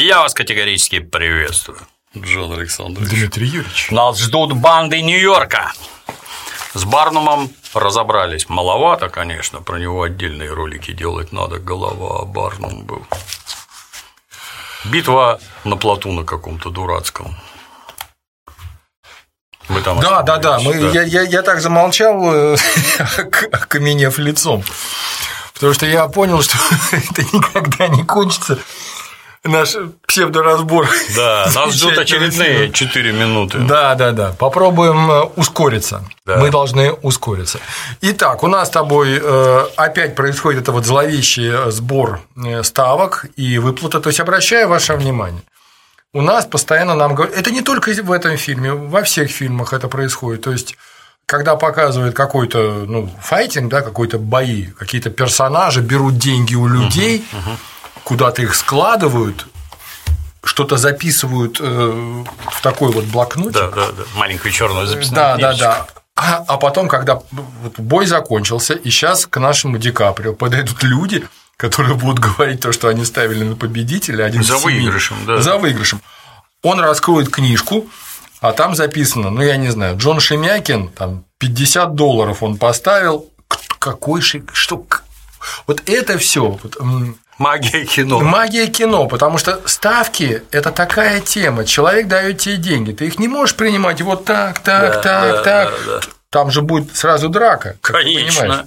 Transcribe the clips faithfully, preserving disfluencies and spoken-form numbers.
Я вас категорически приветствую, Джон Александрович. Дмитрий Юрьевич. Нас ждут банды Нью-Йорка. С Барнумом разобрались. Маловато, конечно, про него отдельные ролики делать надо. Голова, а Барнум был. Битва на плоту на каком-то дурацком. Мы там да, да, да, мы, да. Я, я, я так замолчал, окаменев лицом, потому что я понял, что это никогда не кончится. Наш псевдоразбор. Да, нас ждут очередные четыре минуты. Да, да, да. Попробуем ускориться. Да. Мы должны ускориться. Итак, у нас с тобой опять происходит это вот зловещий сбор ставок и выплата. То есть, обращаю ваше внимание, у нас постоянно нам говорят, это не только в этом фильме, во всех фильмах это происходит. То есть, когда показывают какой-то ну, файтинг, да, какой-то бои, какие-то персонажи берут деньги у людей. Uh-huh, uh-huh. Куда-то их складывают, что-то записывают в такой вот блокнотик. Да, да, да. Маленькую черную записную Да, книжечку. да, да. А, а потом, когда бой закончился, и сейчас к нашему Ди Каприо подойдут люди, которые будут говорить то, что они ставили на победителя. Один за выигрышем, да. За выигрышем. Он раскроет книжку, а там записано, ну, я не знаю, Джон Шемякин, там пятьдесят долларов он поставил. Какой шик, что. Вот это все. Магия кино. Магия кино, потому что ставки – это такая тема. Человек дает тебе деньги, ты их не можешь принимать вот так, так, да, так, да, так. Да, да. Там же будет сразу драка. Конечно.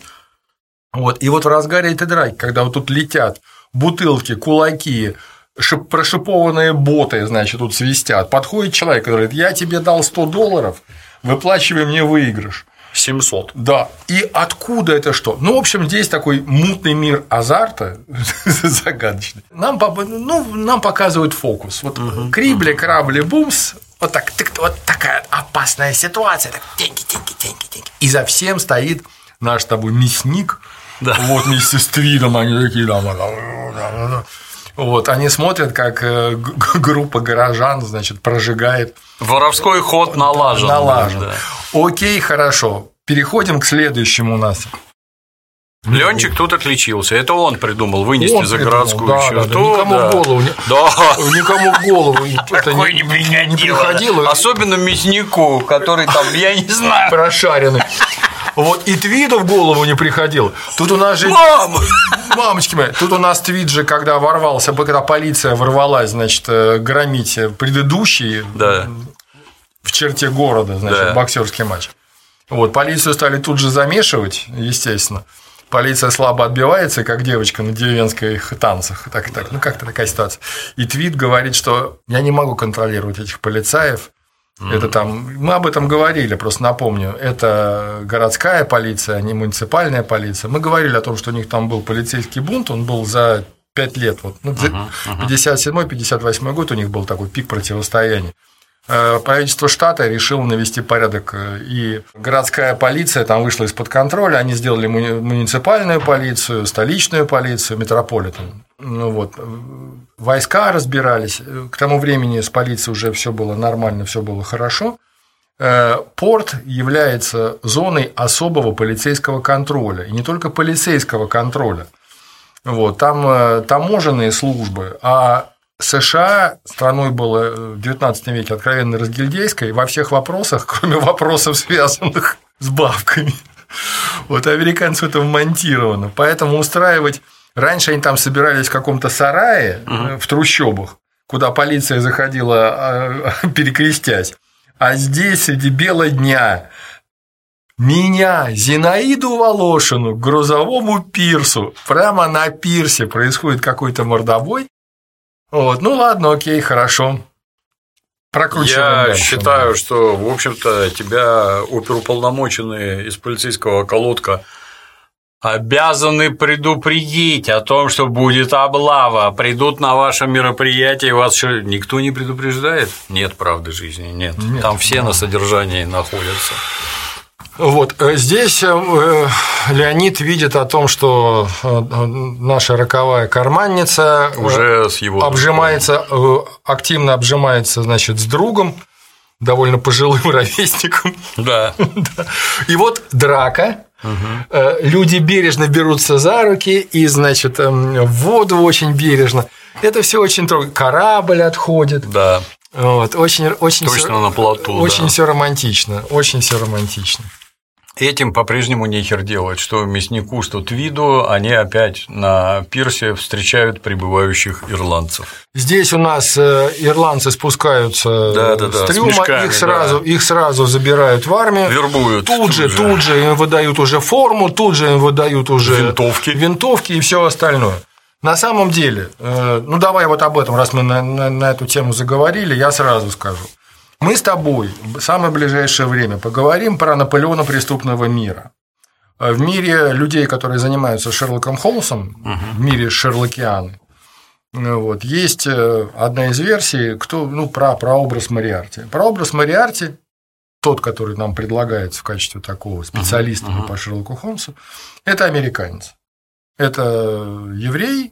Вот. И вот в разгаре этой драки, когда вот тут летят бутылки, кулаки, шип- прошипованные боты, значит, тут свистят, подходит человек и говорит: я тебе дал сто долларов, выплачивай мне выигрыш. семьсот. Да. И откуда это что? Ну, в общем, здесь такой мутный мир азарта загадочный. Нам, ну, нам показывают фокус. Вот угу. крибли, крабли, бумс. Вот, так, вот такая опасная ситуация. Так, деньги, деньги, деньги, деньги. И за всем стоит наш с тобой мясник. Да. Вот вместе с Твидом они такие. Да, да, да, да. Вот, они смотрят, как группа горожан, значит, прожигает. Воровской ход налажен. Налажен. Да. Окей, хорошо. Переходим к следующему у нас. Ленчик тут отличился. Это он придумал вынести он за придумал, городскую да, черту. Да, да. Никому да. в голову, да. никому в голову это не, не, не, не приходило. Особенно мяснику, который там, я не знаю, прошаренный. Вот и Твиду в голову не приходило. Тут у нас же. Мама! Мамочки мои, тут у нас Твид же, когда ворвался, когда полиция ворвалась, значит, громить предыдущий да. в черте города, значит, да. боксерский матч. Вот, полицию стали тут же замешивать, естественно. Полиция слабо отбивается, как девочка на деревенских танцах. Так, так, ну, как-то такая ситуация. И Твид говорит, что я не могу контролировать этих полицаев. Mm-hmm. Это там, мы об этом говорили, просто напомню, это городская полиция, а не муниципальная полиция. Мы говорили о том, что у них там был полицейский бунт, он был за пять лет, вот, ну, uh-huh, uh-huh. пятьдесят седьмой - пятьдесят восьмой год у них был такой пик противостояния. Правительство штата решило навести порядок, и городская полиция там вышла из-под контроля, они сделали муниципальную полицию, столичную полицию, метрополитен. Ну, вот. Войска разбирались, к тому времени с полицией уже все было нормально, все было хорошо. Порт является зоной особого полицейского контроля, и не только полицейского контроля. Вот. Там таможенные службы, а США страной было в девятнадцатом веке откровенно разгильдейской во всех вопросах, кроме вопросов, связанных с бабками. Вот американцу это вмонтировано. Поэтому устраивать. Раньше они там собирались в каком-то сарае uh-huh. в трущобах, куда полиция заходила, перекрестясь. А здесь среди бела дня меня, Зинаиду Волошину, к грузовому пирсу, прямо на пирсе происходит какой-то мордобой. Вот, ну ладно, окей, хорошо. Прокручиваем. Я дальше, считаю, да. что, в общем-то, тебя оперуполномоченные из полицейского околотка обязаны предупредить о том, что будет облава. Придут на ваше мероприятие, вас что, никто не предупреждает? Нет правды жизни, нет. нет Там все да. на содержании находятся. Вот здесь Леонид видит о том, что наша роковая карманница уже с его обжимается, активно обжимается, значит, с другом, довольно пожилым ровесником. Да. И вот драка, угу. Люди бережно берутся за руки и, значит, в воду очень бережно. Это все очень трогательно. Корабль отходит. Да. Вот, очень, очень Точно всё, на плоту. Очень да. все романтично. Очень все романтично. Этим по-прежнему нехер делать, что мяснику, что твиду, они опять на пирсе встречают прибывающих ирландцев. Здесь у нас ирландцы спускаются да, да, да, с трюма, с мешками, их, сразу, да. их сразу забирают в армию. Вербуют. Тут, тут же, же, тут же им выдают уже форму, тут же им выдают уже винтовки, винтовки и все остальное. На самом деле, ну давай вот об этом, раз мы на, на, на эту тему заговорили, я сразу скажу. Мы с тобой в самое ближайшее время поговорим про Наполеона преступного мира. В мире людей, которые занимаются Шерлоком Холмсом, угу. в мире шерлокианы, вот, есть одна из версий, кто, ну, про прообраз Мориарти. Прообраз Мориарти, тот, который нам предлагается в качестве такого специалиста угу. по Шерлоку Холмсу, это американец. Это еврей,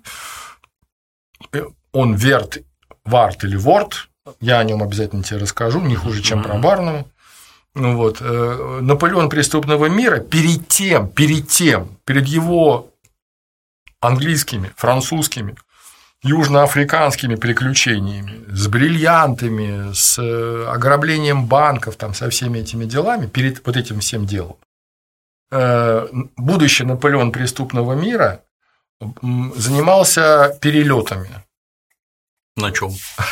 он Верт, Варт или Ворт. Я о нем обязательно тебе расскажу, не хуже, чем про Барнума. Ну, вот. Наполеон преступного мира перед тем, перед тем, перед его английскими, французскими, южноафриканскими приключениями, с бриллиантами, с ограблением банков, там, со всеми этими делами, перед вот этим всем делом, будущий Наполеон преступного мира занимался перелетами. На чем?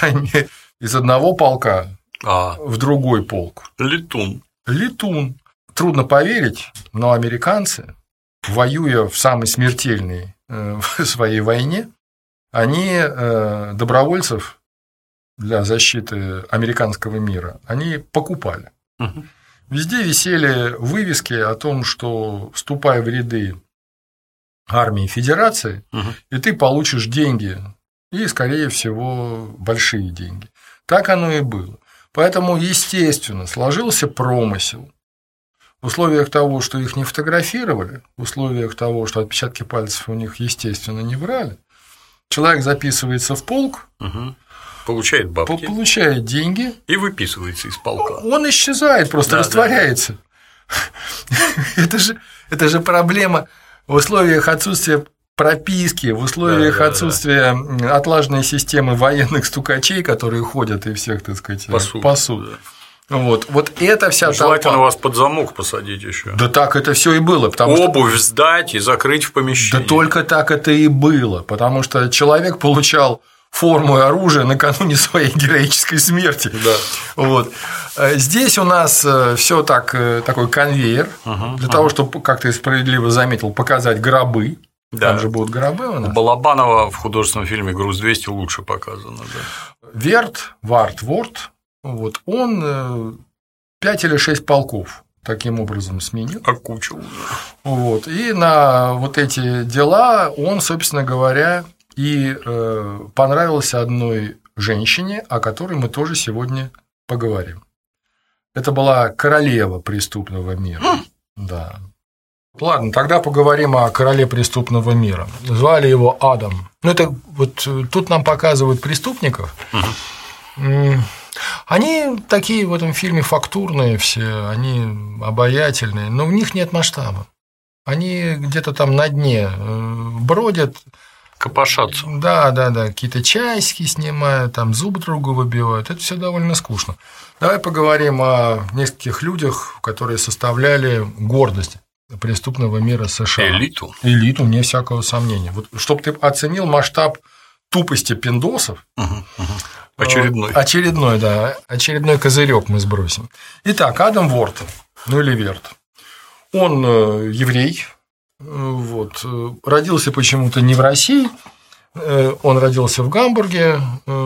Из одного полка а. в другой полк. Летун. Летун. Трудно поверить, но американцы, воюя в самой смертельной своей войне, они добровольцев для защиты американского мира они покупали. Угу. Везде висели вывески о том, что вступай в ряды армии Федерации, угу. и ты получишь деньги, и, скорее всего, большие деньги. Так оно и было. Поэтому, естественно, сложился промысел. В условиях того, что их не фотографировали, в условиях того, что отпечатки пальцев у них, естественно, не брали, человек записывается в полк, угу. получает бабки, получает деньги и выписывается из полка. Он исчезает, просто да, растворяется. Да. это, же, это же проблема в условиях отсутствия прописки, в условиях да, да, отсутствия да. отлаженной системы военных стукачей, которые ходят и всех, так сказать, пасут. пасут. Да. Вот. вот это вся Желательно толпа. Вас под замок посадить еще. Да так это все и было. Потому Обувь что... сдать и закрыть в помещении. Да только так это и было, потому что человек получал форму и оружие накануне своей героической смерти. Да. Вот. Здесь у нас все так, такой конвейер, uh-huh, для uh-huh. того, чтобы, как ты справедливо заметил, показать гробы. Да. Там же будут гробы у нас. У Балабанова в художественном фильме «Груз двести» лучше показано. Да. Верт, Варт, Ворт, вот, он пять или шесть полков таким образом сменил. Окучил. Вот, и на вот эти дела он, собственно говоря, и э, понравился одной женщине, о которой мы тоже сегодня поговорим. Это была королева преступного мира. Да. Ладно, тогда поговорим о короле преступного мира. Звали его Адам. Ну, это вот тут нам показывают преступников. Угу. Они такие в этом фильме фактурные все, они обаятельные, но в них нет масштаба. Они где-то там на дне бродят. Копошатся. Да, да, да. Какие-то часики снимают, там зуб другу выбивают. Это все довольно скучно. Давай поговорим о нескольких людях, которые составляли гордость преступного мира США. Элиту. Элиту, вне всякого сомнения. Вот, чтобы ты оценил масштаб тупости пиндосов. Угу, угу. Очередной. Очередной, да. Очередной козырек мы сбросим. Итак, Адам Ворт, ну или Верт. Он еврей. Вот. Родился почему-то не в России. Он родился в Гамбурге.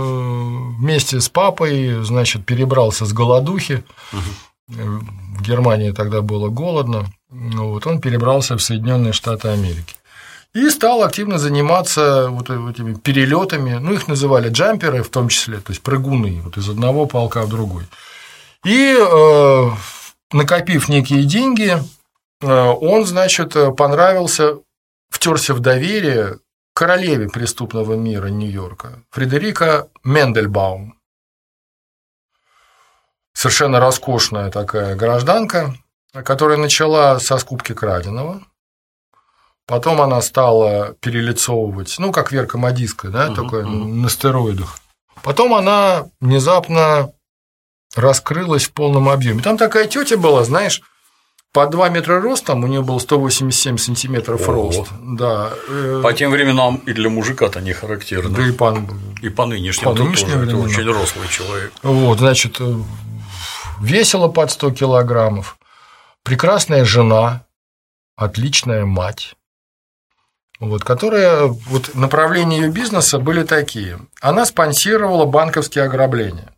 Вместе с папой, значит, перебрался с голодухи. Угу. В Германии тогда было голодно. Вот, он перебрался в Соединенные Штаты Америки и стал активно заниматься вот этими перелетами. Ну, их называли джамперы, в том числе, то есть прыгуны, вот из одного полка в другой. И э, накопив некие деньги, э, он, значит, понравился, втерся в доверие королеве преступного мира Нью-Йорка Фредерика Мендельбаум. Совершенно роскошная такая гражданка, которая начала со скупки краденого. Потом она стала перелицовывать, ну, как Верка Модистка, да, uh-huh, только uh-huh. на стероидах. Потом она внезапно раскрылась в полном объеме. Там такая тетя была, знаешь, по два метра ростом, у нее был сто восемьдесят семь сантиметров Ого. рост. Да. По тем временам и для мужика-то не характерно. Да и по, и по нынешним, по нынешним тоже, это очень рослый человек. Вот, значит, весила под сто килограммов, прекрасная жена, отличная мать. Вот, которая, вот, направления ее бизнеса были такие. Она спонсировала банковские ограбления.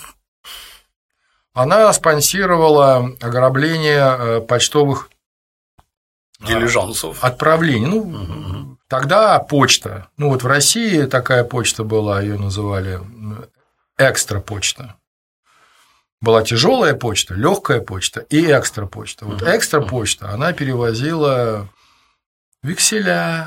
Она спонсировала ограбление почтовых дилижансов. Отправлений. Ну, угу. Тогда почта. Ну, вот в России такая почта была, ее называли экстра почта. Была тяжелая почта, легкая почта и экстра почта. Вот угу. экстра почта, она перевозила векселя,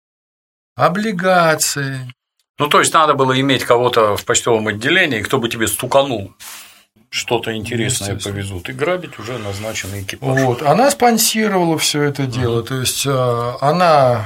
облигации. Ну, то есть надо было иметь кого-то в почтовом отделении, кто бы тебе стуканул, что-то интересное повезут, и грабить уже назначенный экипаж. Вот. Она спонсировала все это дело, угу. то есть она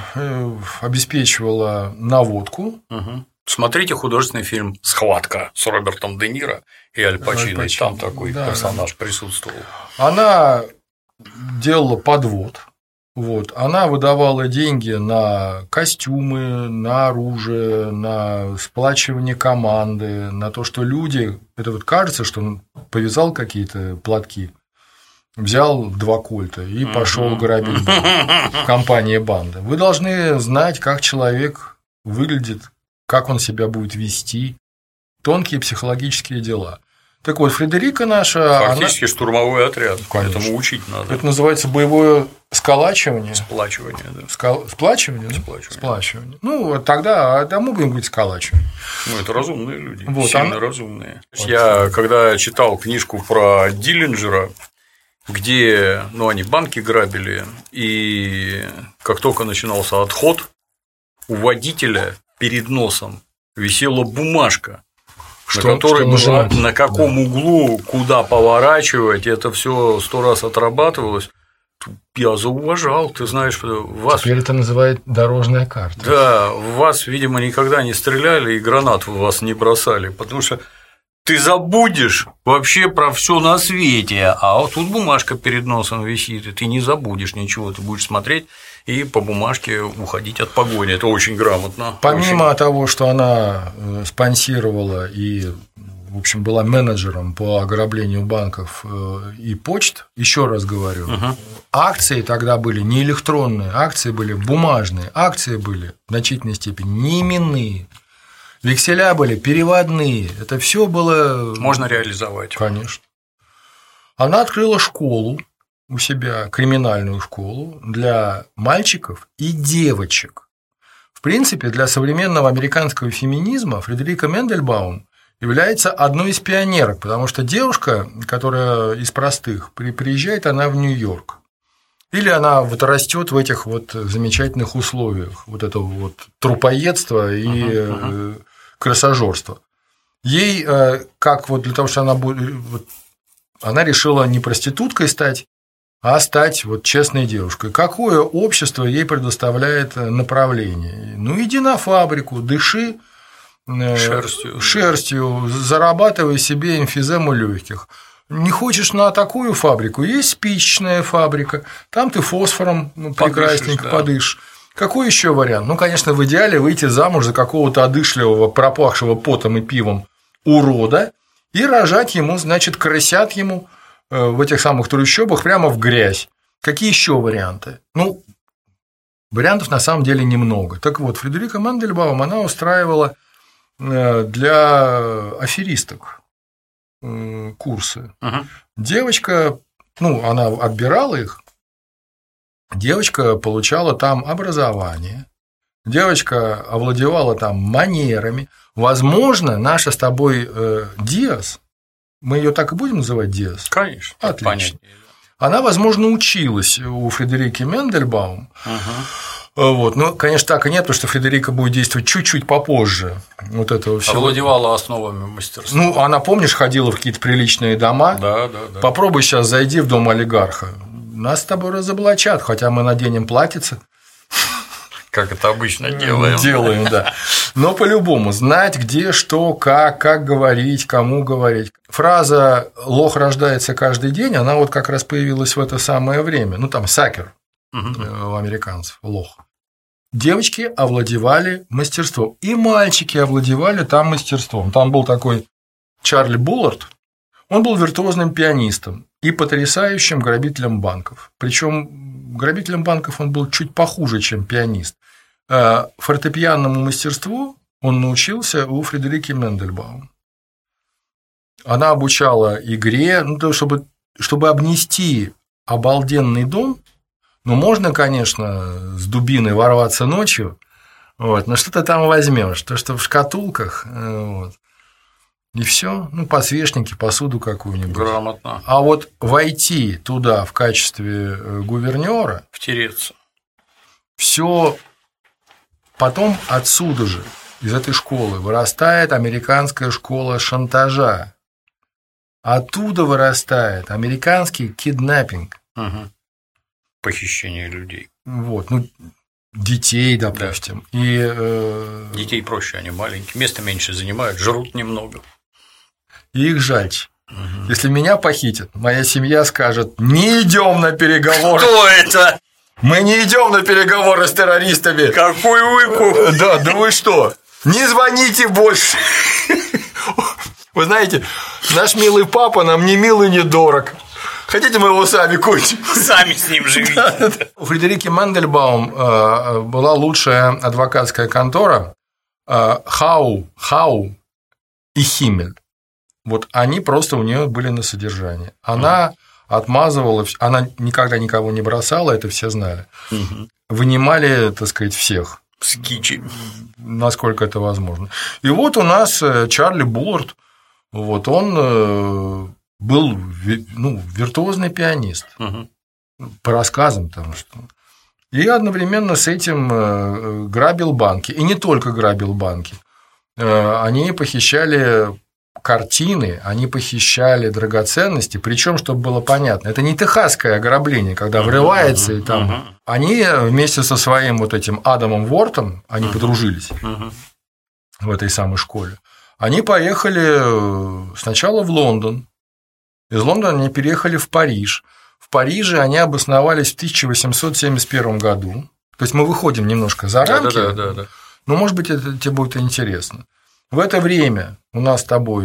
обеспечивала наводку. Угу. Смотрите художественный фильм «Схватка» с Робертом Де Ниро и Аль Пачино, там такой да, персонаж да. присутствовал. Она делала подвод. Вот. Она выдавала деньги на костюмы, на оружие, на сплачивание команды, на то, что люди. Это вот кажется, что он повязал какие-то платки, взял два кольта и пошел грабить компания банда. Вы должны знать, как человек выглядит, как он себя будет вести, тонкие психологические дела. Так вот, Фредерика наша… Фактически она... штурмовой отряд. Конечно. Этому учить надо. Это называется боевое сколачивание. Сплачивание, да. Скол... Сплачивание? Сплачивание. Сплачивание. Ну, вот тогда, а мы будем говорить сколачивание. Ну, это разумные люди, вот, сильно она... разумные. Вот. Я, когда читал книжку про Диллинджера, где, ну, они банки грабили, и как только начинался отход, у водителя перед носом висела бумажка, Что, на которой было на каком да. углу, куда поворачивать, это все сто раз отрабатывалось. Я зауважал, ты знаешь, вас… Теперь это называют дорожная карта. Да, в вас, видимо, никогда не стреляли и гранат в вас не бросали, потому что ты забудешь вообще про все на свете, а вот тут бумажка перед носом висит, и ты не забудешь ничего, ты будешь смотреть и по бумажке уходить от погони. Это очень грамотно. Помимо очень... того, что она спонсировала и, в общем, была менеджером по ограблению банков и почт, еще раз говорю, угу. акции тогда были не электронные, акции были бумажные, акции были в значительной степени не именные. Векселя были переводные, это все было… Можно реализовать. Конечно. Она открыла школу у себя, криминальную школу для мальчиков и девочек. В принципе, для современного американского феминизма Фредерика Мендельбаум является одной из пионерок, потому что девушка, которая из простых, приезжает она в Нью-Йорк. Или она вот растет в этих вот замечательных условиях, вот этого вот трупоедства и uh-huh, uh-huh. крысожорства. Ей, как вот для того, что она будет, она решила не проституткой стать, а стать вот честной девушкой. Какое общество ей предоставляет направление? Ну, иди на фабрику, дыши шерстью, шерстью зарабатывай себе эмфизему легких. Не хочешь на такую фабрику? Есть спичечная фабрика, там ты фосфором прекрасненько да. подышишь. Какой еще вариант? Ну, конечно, в идеале выйти замуж за какого-то одышливого, пропахшего потом и пивом урода и рожать ему, значит, крысят ему в этих самых трущобах прямо в грязь. Какие еще варианты? Ну, вариантов на самом деле немного. Так вот, Фредерика Мендельбаум, она устраивала для аферисток курсы. Uh-huh. Девочка, ну, она отбирала их, девочка получала там образование, девочка овладевала там манерами. Возможно, наша с тобой э, Диас, мы ее так и будем называть Диас? Конечно. Отлично. Она, возможно, училась у Фредерики Мендельбаум, uh-huh. Вот. Ну, конечно, так и нет, потому что Фредерика будет действовать чуть-чуть попозже. Вот этого всего. Овладевала основами мастерства. Ну, она, помнишь, ходила в какие-то приличные дома. Да, да, да. Попробуй сейчас зайди в дом олигарха. Нас с тобой разоблачат, хотя мы наденем платьице. Как это обычно делаем. Делаем, да. Но по-любому знать, где, что, как, как говорить, кому говорить. Фраза «лох рождается каждый день», она вот как раз появилась в это самое время. Ну, там сакер у американцев, лох. Девочки овладевали мастерством, и мальчики овладевали там мастерством. Там был такой Чарли Буллард, он был виртуозным пианистом и потрясающим грабителем банков. Причем грабителем банков он был чуть похуже, чем пианист. Фортепианному мастерству он научился у Фредерики Мендельбаум. Она обучала игре, ну, то, чтобы, чтобы обнести обалденный дом. Ну, можно, конечно, с дубиной ворваться ночью, вот, но что ты там возьмешь? То, что в шкатулках, вот, и все, ну, подсвечники, посуду какую-нибудь. Грамотно. А вот войти туда в качестве гувернера, втереться, все потом отсюда же, из этой школы, вырастает американская школа шантажа. Оттуда вырастает американский киднаппинг. Угу. Похищение людей. Вот, ну, детей, допустим. Да. И, э... детей проще, они маленькие, места меньше занимают, жрут немного. И их жальче. Угу. Если меня похитят, моя семья скажет: не идем на переговоры. Кто это? Мы не идем на переговоры с террористами. Какой выкуп? Да, да вы что? Не звоните больше. Вы знаете, наш милый папа нам не мил и не дорог. Хотите, мы его сами кончим? Сами с ним живите. У Фредерики Мендельбаум была лучшая адвокатская контора Хау, Хау и Химмель. Вот они просто у нее были на содержании. Она отмазывала, она никогда никого не бросала, это все знали. Вынимали, так сказать, всех. Скичи. Насколько это возможно. И вот у нас Чарли Буллард, вот он был, ну, виртуозный пианист, угу. по рассказам там что. И одновременно с этим грабил банки. И не только грабил банки. Они похищали картины, они похищали драгоценности, причем, чтобы было понятно, это не техасское ограбление, когда врывается и там. Uh-huh. Они вместе со своим вот этим Адамом Вортом, они uh-huh. подружились uh-huh. в этой самой школе. Они поехали сначала в Лондон, из Лондона они переехали в Париж. В Париже они обосновались в тысяча восемьсот семьдесят первом году. То есть мы выходим немножко за рамки, да, да, да, да. но, может быть, это тебе будет интересно. В это время у нас с тобой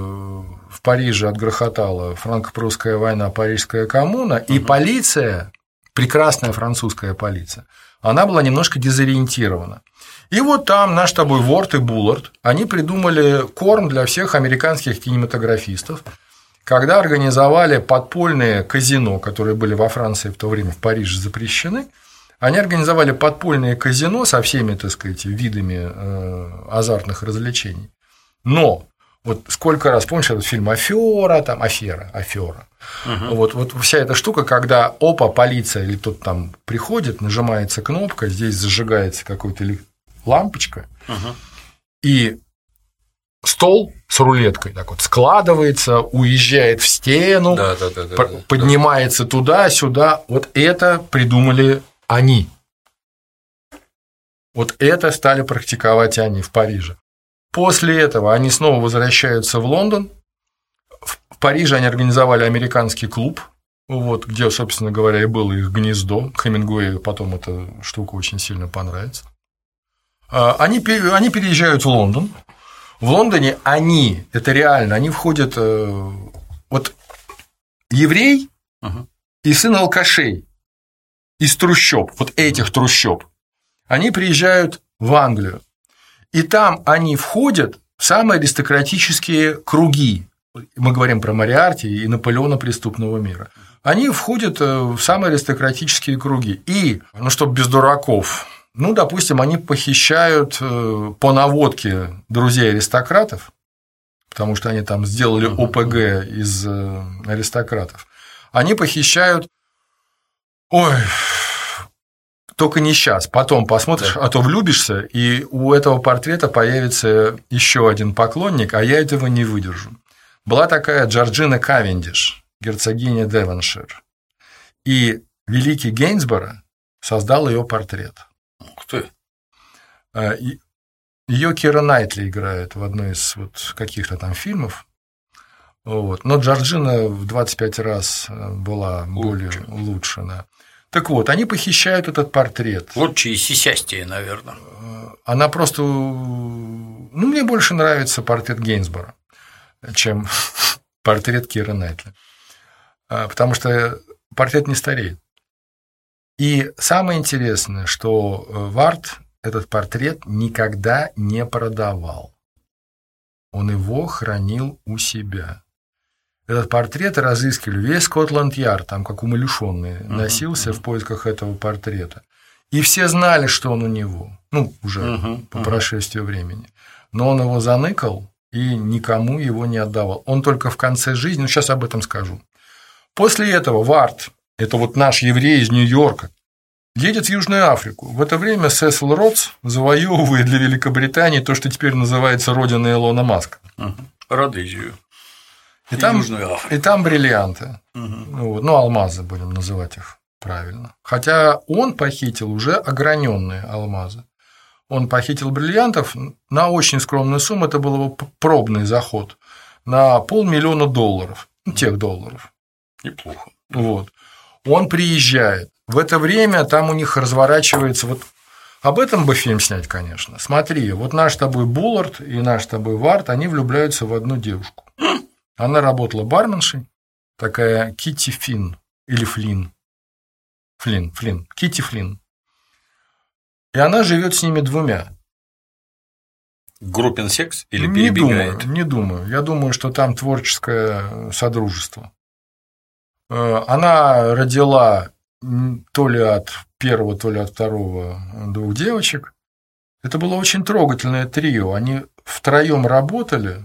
в Париже отгрохотала франко-прусская война, Парижская коммуна, угу. и полиция, прекрасная французская полиция, она была немножко дезориентирована. И вот там наш с тобой Ворт и Буллард, они придумали корм для всех американских кинематографистов, когда организовали подпольные казино, которые были во Франции в то время, в Париже запрещены. Они организовали подпольные казино со всеми, так сказать, видами азартных развлечений. Но вот сколько раз, помнишь этот фильм «Афера», там «Афера», «Афера». Угу. Вот, вот вся эта штука, когда опа, полиция или кто-то там приходит, нажимается кнопка, здесь зажигается какая-то лампочка, угу. и стол с рулеткой так вот складывается, уезжает в стену, да, да, да, да, поднимается да. туда-сюда. Вот это придумали они. Вот это стали практиковать они в Париже. После этого они снова возвращаются в Лондон. В Париже они организовали американский клуб, вот, где, собственно говоря, и было их гнездо. Хемингуэю потом эта штука очень сильно понравится. Они, они переезжают в Лондон. В Лондоне они, это реально, они входят, вот еврей uh-huh. и сын алкашей из трущоб, вот этих трущоб, они приезжают в Англию, и там они входят в самые аристократические круги. Мы говорим про Мориарти и Наполеона преступного мира. Они входят в самые аристократические круги. И, ну, чтобы без дураков, ну, допустим, они похищают по наводке друзей аристократов, потому что они там сделали ОПГ из аристократов. Они похищают, ой, только не сейчас, потом посмотришь, да. А то влюбишься, и у этого портрета появится еще один поклонник, а я этого не выдержу. Была такая Джорджина Кавендиш, герцогиня Девоншир, и великий Гейнсборо создал ее портрет. Ух ты! Ее Кира Найтли играет в одной из вот каких-то там фильмов. Вот. Но Джорджина в двадцать пять раз была более лучше. лучше да. Так вот, они похищают этот портрет. Лучше и сисястее, наверное. Она просто… Ну, мне больше нравится портрет Гейнсборо, чем портрет Киры Найтли. Потому что портрет не стареет. И самое интересное, что Варт этот портрет никогда не продавал. Он его хранил у себя. Этот портрет разыскивали весь Скотланд-Ярд, там как умалишенный, uh-huh, носился uh-huh. в поисках этого портрета. И все знали, что он у него, ну, уже uh-huh, по uh-huh. прошествию времени. Но он его заныкал и никому его не отдавал. Он только в конце жизни, ну, сейчас об этом скажу. После этого Варт, это вот наш еврей из Нью-Йорка, едет в Южную Африку. В это время Сесил Ротс завоевывает для Великобритании то, что теперь называется родиной Илона Маска. Uh-huh. Родезию. И, и, там, и там бриллианты. Угу. Вот, ну, алмазы, будем называть их правильно. Хотя он похитил уже ограненные алмазы. Он похитил бриллиантов на очень скромную сумму, это был его пробный заход, на полмиллиона долларов, ну, тех долларов. Неплохо. Вот. Он приезжает. В это время там у них разворачивается вот. Об этом бы фильм снять, конечно. Смотри, вот наш с тобой Буллард и наш с тобой Варт, они влюбляются в одну девушку. Она работала барменшей, такая Китти Финн или Флинн. Флинн, Флинн, Китти Флинн. И она живет с ними двумя. Группен секс или не перебегает? Думаю, не думаю. Я думаю, что там творческое содружество. Она родила то ли от первого, то ли от второго двух девочек. Это было очень трогательное трио. Они втроем работали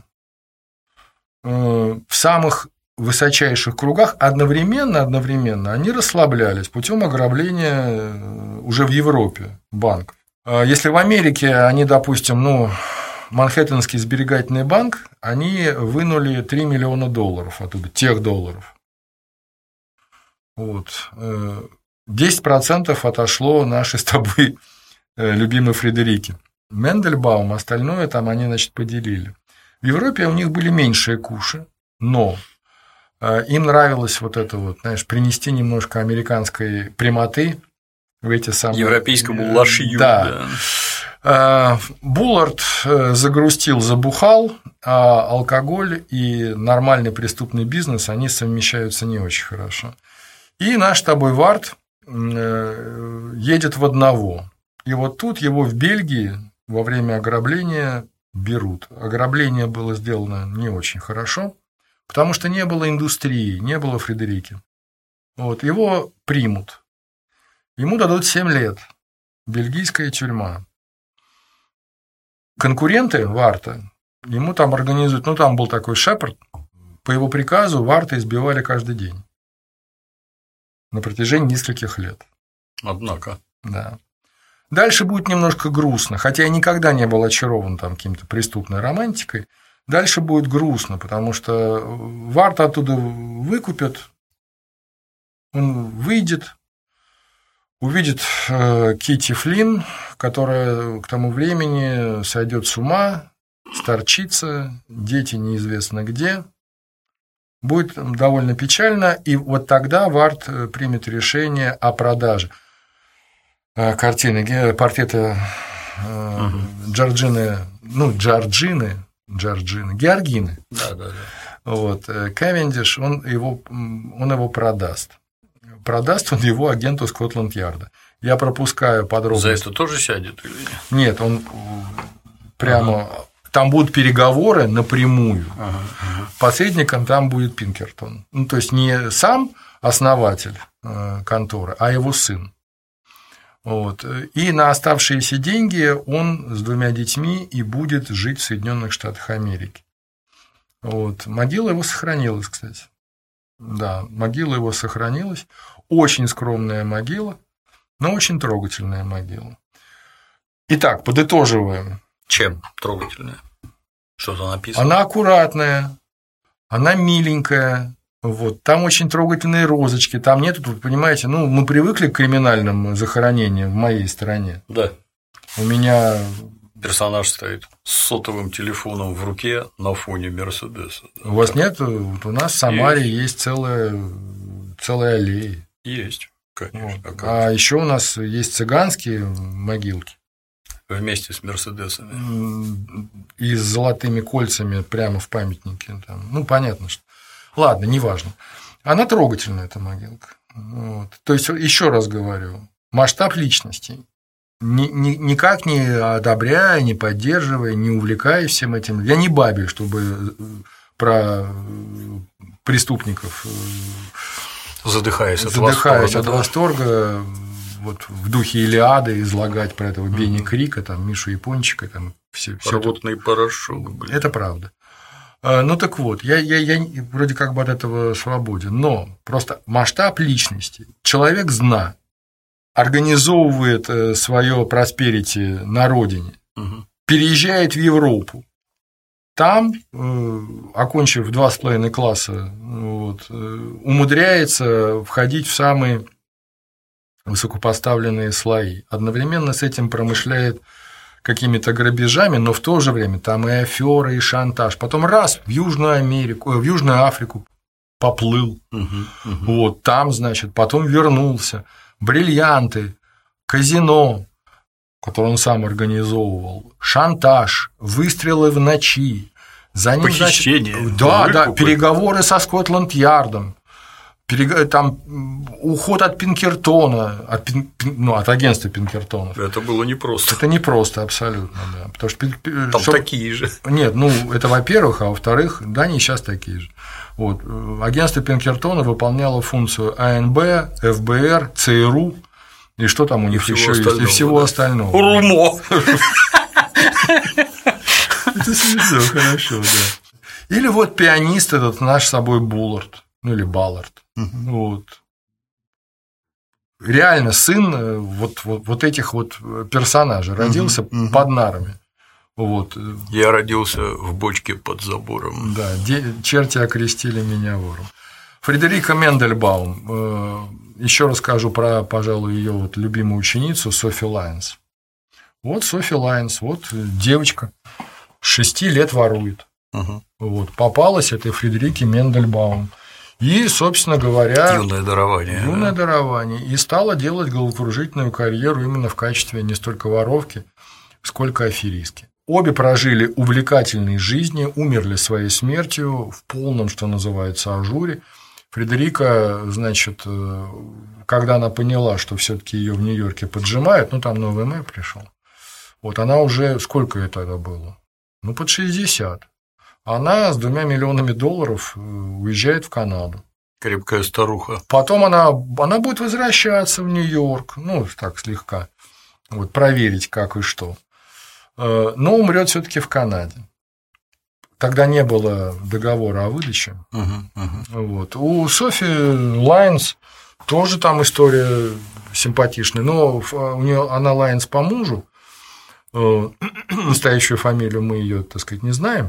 в самых высочайших кругах, одновременно, одновременно они расслаблялись путем ограбления уже в Европе банков. Если в Америке они, допустим, ну, Манхэттенский сберегательный банк, они вынули три миллиона долларов оттуда, тех долларов. Вот. десять процентов отошло нашей с тобой любимой Фредерике Мендельбаум, остальное там они, значит, поделили. В Европе у них были меньшие куши, но им нравилось вот это вот, знаешь, принести немножко американской прямоты в эти самые… Европейскому лошью. Да. да. Буллард загрустил, забухал, а алкоголь и нормальный преступный бизнес, они совмещаются не очень хорошо. И наш с тобой Варт едет в одного. И вот тут его в Бельгии во время ограбления берут. Ограбление было сделано не очень хорошо, потому что не было индустрии, не было Фредерики. Вот, его примут. Ему дадут семь лет. Бельгийская тюрьма. Конкуренты Варта ему там организуют, ну, там был такой Шепард, по его приказу Варта избивали каждый день на протяжении нескольких лет. Однако. Да. Дальше будет немножко грустно, хотя я никогда не был очарован там каким-то преступной романтикой. Дальше будет грустно, потому что Варта оттуда выкупят, он выйдет, увидит Китти Флинн, которая к тому времени сойдет с ума, сторчится, дети неизвестно где. Будет довольно печально, и вот тогда Варт примет решение о продаже картины, портрета угу. Джорджины, ну, Джорджины, Джорджины, Георгины. Да, да, да. Вот, Кавендиш, он его, он его продаст. Продаст он его агенту Скотланд-Ярда. Я пропускаю подробности. За это тоже сядет или нет? Нет, он прямо… Ага. Там будут переговоры напрямую. Ага, ага. Посредником там будет Пинкертон. Ну, то есть не сам основатель конторы, а его сын. Вот. И на оставшиеся деньги он с двумя детьми и будет жить в Соединенных Штатах Америки. Вот. Могила его сохранилась, кстати. Да, могила его сохранилась. Очень скромная могила. но очень трогательная могила. Итак, подытоживаем. Чем трогательная? Что-то написано? Она аккуратная, она миленькая, вот, там очень трогательные розочки, там нету, вы понимаете, ну, мы привыкли к криминальным захоронениям в моей стране. Да. У меня… Персонаж стоит с сотовым телефоном в руке на фоне Мерседеса. У вас нет? Вот у нас в Самаре есть, есть целая, целая аллея. Есть, конечно. Вот. А, а еще у нас есть цыганские могилки. Вместе с Мерседесами. И с золотыми кольцами прямо в памятнике. Там. Ну, понятно, что. Ладно, неважно. Она трогательная, эта могилка. Вот. То есть, еще раз говорю, масштаб личностей. Ни, ни, никак не одобряя, не поддерживая, не увлекаясь всем этим. Я не Бабель, чтобы про преступников задыхаясь, задыхаясь от восторга, от восторга вот в духе Илиады излагать про этого Бенни Крика, там, Мишу Япончика, там, все, все рвотный это... порошок. Блин. Это правда. Ну так вот, я, я, я вроде как бы от этого свободен, но просто масштаб личности. Человек зна, организовывает свое просперити на родине, угу. переезжает в Европу, там, окончив два с половиной класса, вот, умудряется входить в самые высокопоставленные слои. Одновременно с этим промышляет какими-то грабежами, но в то же время там и аферы, и шантаж. Потом раз в Южную Америку, в Южную Африку поплыл, угу, угу. вот там, значит, потом вернулся. Бриллианты, казино, которое он сам организовывал, шантаж, выстрелы в ночи, за ним, похищение, значит, да, да, переговоры со Скотланд-Ярдом. Там уход от Пинкертона, от, ну, от агентства Пинкертонов. Это было непросто. Это непросто, абсолютно, да. Потому что, там чтобы... такие же. Нет, ну это во-первых, а во-вторых, да, они сейчас такие же. Вот. Агентство Пинкертона выполняло функцию АНБ, ФБР, ЦРУ и что там у них еще есть, и всего остального. РУМО. Это смешно, хорошо, да. Или вот пианист этот наш с собой Буллард. Ну, или Баллард. Uh-huh. Вот. Реально сын вот, вот, вот этих вот персонажей родился uh-huh. под нарами. Вот. Я родился в бочке под забором. Да, черти окрестили меня вором. Фредерика Мендельбаум. Еще расскажу про, пожалуй, ее вот любимую ученицу Софи Лайнс. Вот Софи Лайнс, вот девочка, с шести лет ворует. Uh-huh. Вот. Попалась этой Фредерике Мендельбаум. И, собственно говоря, юное дарование. Юное да? дарование. И стала делать головокружительную карьеру именно в качестве не столько воровки, сколько аферистки. Обе прожили увлекательные жизни, умерли своей смертью в полном, что называется, ажуре. Фредерика, значит, когда она поняла, что все-таки ее в Нью-Йорке поджимают, ну там новый мэр пришел, вот она уже, сколько ей тогда было? Ну, под шестьдесят. Она с двумя миллионами долларов уезжает в Канаду. Крепкая старуха. Потом она, она будет возвращаться в Нью-Йорк, ну, так слегка, вот, проверить, как и что. Но умрет все-таки в Канаде. Тогда не было договора о выдаче. Uh-huh, uh-huh. Вот. У Софи Лайнс тоже там история симпатичная, но у нее она Лайнс по мужу, настоящую фамилию мы ее, так сказать, не знаем.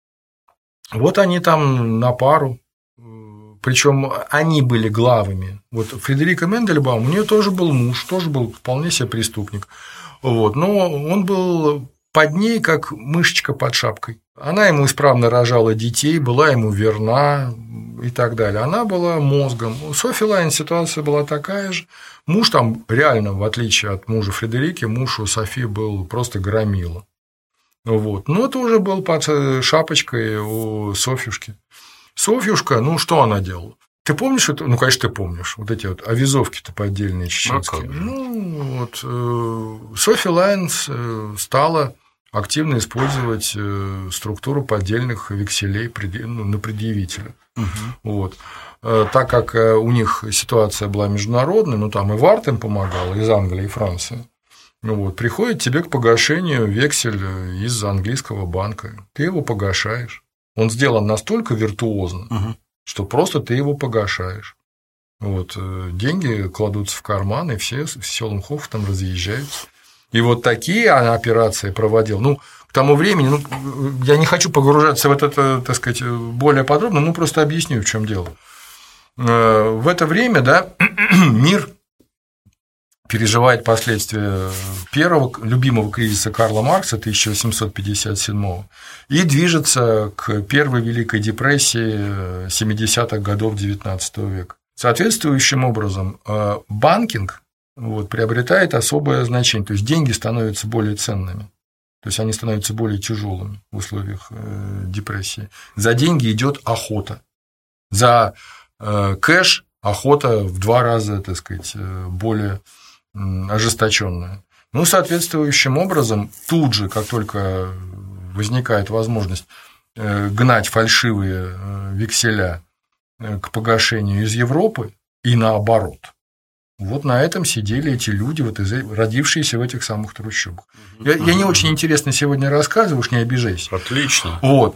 Вот они там на пару, причем они были главами. Вот Фредерика Мендельбаум, у нее тоже был муж, тоже был вполне себе преступник. Вот, но он был под ней, как мышечка под шапкой. Она ему исправно рожала детей, была ему верна и так далее. Она была мозгом. У Софи Лайн ситуация была такая же. Муж там реально, в отличие от мужа Фредерики, муж у Софи был просто громила. Вот. Но тоже был под шапочкой у Софьюшки. Софьюшка, ну что она делала? Ты помнишь это? Ну, конечно, ты помнишь. Вот эти вот авизовки-то поддельные чеченские. Ну, вот Софи Лайнс стала активно использовать структуру поддельных векселей на предъявителя. Угу. Вот. Так как у них ситуация была международная, ну там и ВАРТ им помогал, из Англии и Франции. Вот, приходит тебе к погашению вексель из английского банка. Ты его погашаешь. Он сделан настолько виртуозно, угу. что просто ты его погашаешь. Вот, деньги кладутся в карман, и все с веселым хохотом разъезжаются. И вот такие операции проводил. Ну, к тому времени, ну, я не хочу погружаться в это, так сказать, более подробно, ну, просто объясню, в чем дело. В это время, да, мир переживает последствия первого любимого кризиса Карла Маркса тысяча восемьсот пятьдесят седьмого и движется к первой Великой депрессии семидесятых годов девятнадцатого века. Соответствующим образом банкинг вот, приобретает особое значение, то есть деньги становятся более ценными, то есть они становятся более тяжелыми в условиях депрессии. За деньги идет охота, за кэш охота в два раза, так сказать, более ожесточенная. Ну, соответствующим образом, тут же, как только возникает возможность гнать фальшивые векселя к погашению из Европы и наоборот, вот на этом сидели эти люди, вот родившиеся в этих самых трущобах. Я, я не очень интересно сегодня рассказываю, уж не обижайся. Отлично. Вот.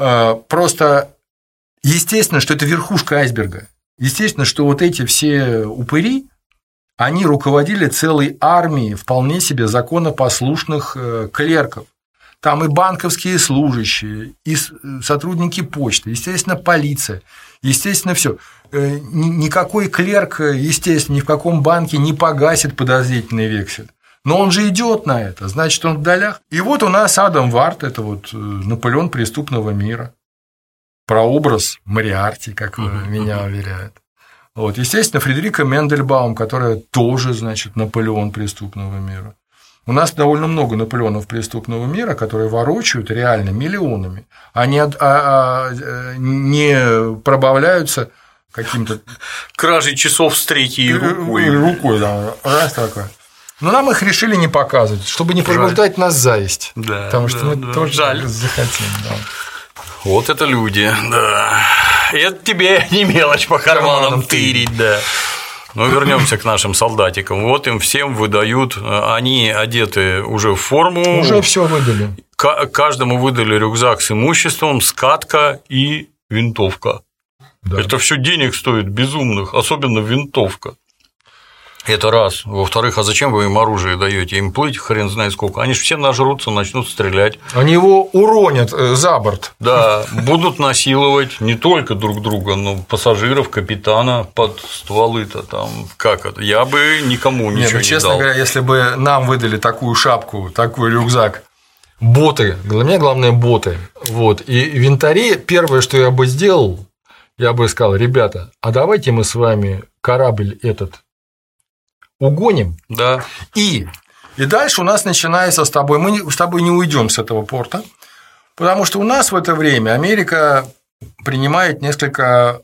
Просто естественно, что это верхушка айсберга. Естественно, что вот эти все упыри, они руководили целой армией вполне себе законопослушных клерков. Там и банковские служащие, и сотрудники почты, естественно, полиция, естественно, все. Никакой клерк, естественно, ни в каком банке не погасит подозрительный вексель. Но он же идет на это, значит, он в долях. И вот у нас Адам Варт, это вот Наполеон преступного мира, прообраз Мориарти, как uh-huh. меня уверяют. Вот, естественно, Фредерика Мендельбаум, которая тоже, значит, Наполеон преступного мира. У нас довольно много Наполеонов преступного мира, которые ворочают реально миллионами, они а, а, не пробавляются каким-то… Кражей часов с третьей рукой. Рукой, да, раз такое. Но нам их решили не показывать, чтобы не пробуждать нас зависть, да, потому что да, мы да. тоже Жаль. захотим. Да. Вот это люди, да. Это тебе не мелочь по карманам тырить, да. Но вернемся к нашим солдатикам. Вот им всем выдают, они одеты уже в форму. Уже все выдали. Каждому выдали рюкзак с имуществом, скатка и винтовка. Да. Это все денег стоит безумных, особенно винтовка. Это раз. Во-вторых, а зачем вы им оружие даете? Им плыть хрен знает сколько. Они же все нажрутся, начнут стрелять. Они его уронят за борт. Да, будут насиловать не только друг друга, но пассажиров, капитана под стволы-то там. Как это? Я бы никому ничего не, ну, не честно дал. говоря, если бы нам выдали такую шапку, такой рюкзак, боты, для меня главное боты, вот, и винтари, первое, что я бы сделал, я бы сказал: ребята, а давайте мы с вами корабль этот угоним, да. и, и дальше у нас начинается с тобой, мы с тобой не уйдем с этого порта, потому что у нас в это время Америка принимает несколько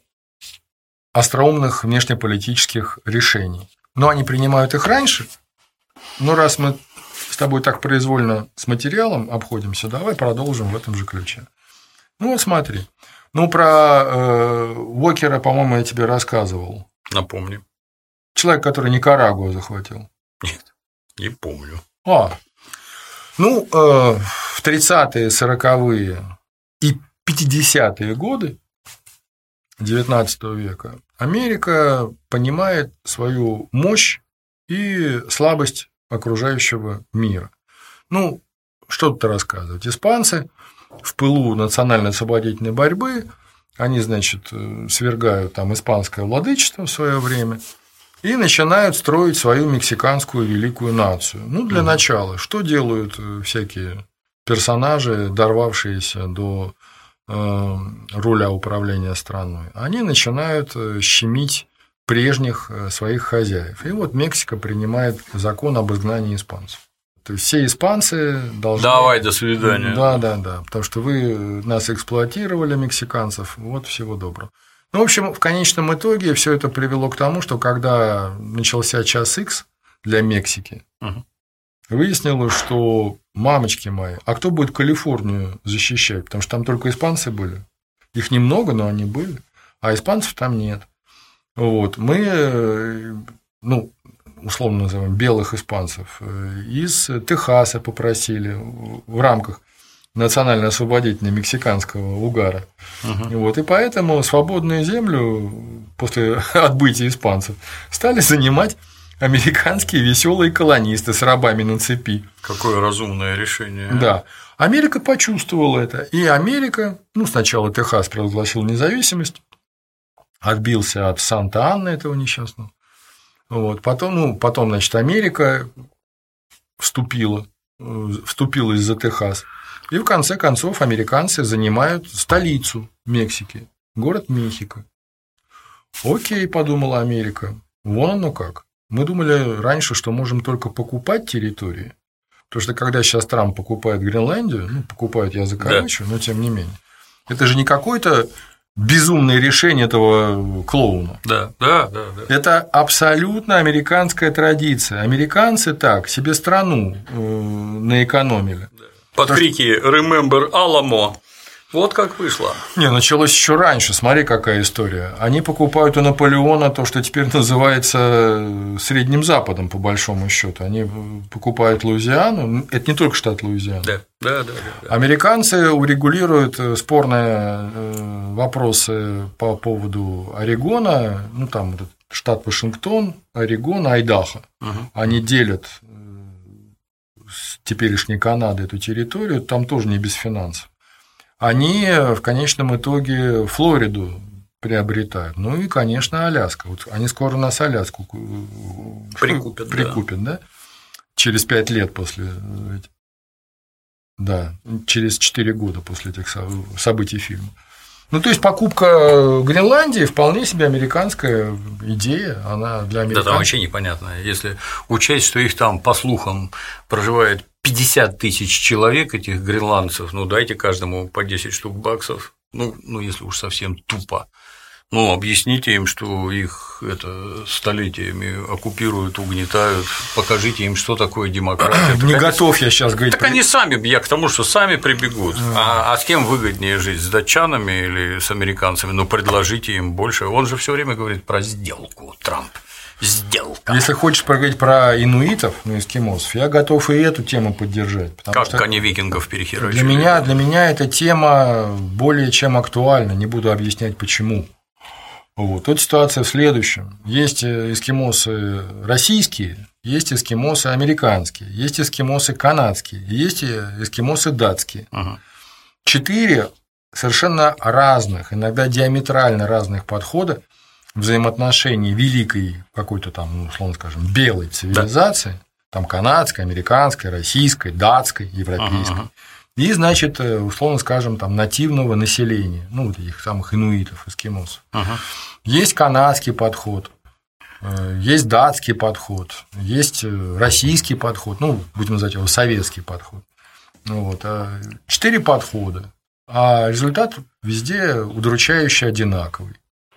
остроумных внешнеполитических решений, но они принимают их раньше, но раз мы с тобой так произвольно с материалом обходимся, давай продолжим в этом же ключе. Ну вот смотри, ну про э, Уокера, по-моему, я тебе рассказывал. Напомню. Человек, который Никарагуа захватил. Нет, не помню. А, ну, э, в тридцатые, сороковые и пятидесятые годы девятнадцатого века Америка понимает свою мощь и слабость окружающего мира. Ну, что тут рассказывать. Испанцы в пылу национально-освободительной борьбы, они, значит, свергают там испанское владычество в свое время и начинают строить свою мексиканскую великую нацию. Ну, для mm-hmm. начала, что делают всякие персонажи, дорвавшиеся до э, руля управления страной? Они начинают щемить прежних своих хозяев. И вот Мексика принимает закон об изгнании испанцев. То есть все испанцы должны… Давай, до свидания. Да, да, да, потому что вы нас эксплуатировали, мексиканцев, вот всего доброго. Ну, в общем, в конечном итоге все это привело к тому, что когда начался час икс для Мексики, угу. выяснилось, что, мамочки мои, а кто будет Калифорнию защищать? Потому что там только испанцы были. Их немного, но они были, а испанцев там нет. Вот. Мы, ну, условно называем белых испанцев, из Техаса попросили в рамках национально-освободительной мексиканского угара. Угу. Вот, и поэтому свободную землю после отбытия испанцев стали занимать американские веселые колонисты с рабами на цепи. Какое разумное решение. Да. Америка почувствовала это. И Америка, ну, сначала Техас провозгласил независимость, отбился от Санта-Анны этого несчастного. Вот. Потом, ну, потом, значит, Америка вступила, вступилась за Техас. И в конце концов американцы занимают столицу Мексики, город Мехико. Окей, подумала Америка, вон оно как. Мы думали раньше, что можем только покупать территории, потому что когда сейчас Трамп покупает Гренландию, ну, покупают, я закорочу, да. но тем не менее, это же не какое-то безумное решение этого клоуна. Да, да, да, да. Это абсолютно американская традиция. Американцы так себе страну наэкономили. Под крики «Remember Alamo». Вот как вышло. Не, началось еще раньше. Смотри, какая история. Они покупают у Наполеона то, что теперь называется Средним Западом, по большому счету. Они покупают Луизиану. Это не только штат Луизиана. Да, да, да, да. Американцы урегулируют спорные вопросы по поводу Орегона, ну там штат Вашингтон, Орегон, Айдахо. Угу. Они делят с теперешней Канады эту территорию, там тоже не без финансов. Они в конечном итоге Флориду приобретают. Ну и, конечно, Аляска. Вот они скоро нас Аляску прикупят, прикупят да. да? Через пять лет после. Да, через четыре года после этих событий фильма. Ну, то есть покупка Гренландии вполне себе американская идея, она для американцев. Да, там вообще непонятно. Если учесть, что их там, по слухам, проживает пятьдесят тысяч человек, этих гренландцев, ну дайте каждому по десять штук баксов, ну, ну если уж совсем тупо. Ну, объясните им, что их это столетиями оккупируют, угнетают, покажите им, что такое демократия. Не так готов они... я сейчас говорить. Так они сами, я к тому, что сами прибегут. А, а с кем выгоднее жить, с датчанами или с американцами? Ну, предложите им больше. Он же все время говорит про сделку, Трамп. Сделка. Если хочешь поговорить про инуитов, ну, эскимосов, я готов и эту тему поддержать. Как что кони викингов перехерачили. Для меня, для меня эта тема более чем актуальна, не буду объяснять почему. Вот. Тут ситуация в следующем. Есть эскимосы российские, есть эскимосы американские, есть эскимосы канадские, есть эскимосы датские. Угу. Четыре совершенно разных, иногда диаметрально разных подхода взаимоотношений великой какой-то там, условно скажем, белой цивилизации, да. там канадской, американской, российской, датской, европейской. Ага. И, значит, условно скажем, там нативного населения, ну, вот этих самых инуитов, эскимосов. Ага. Есть канадский подход, есть датский подход, есть российский подход, ну, будем называть его советский подход. Вот. Четыре подхода, а результат везде удручающе одинаковый.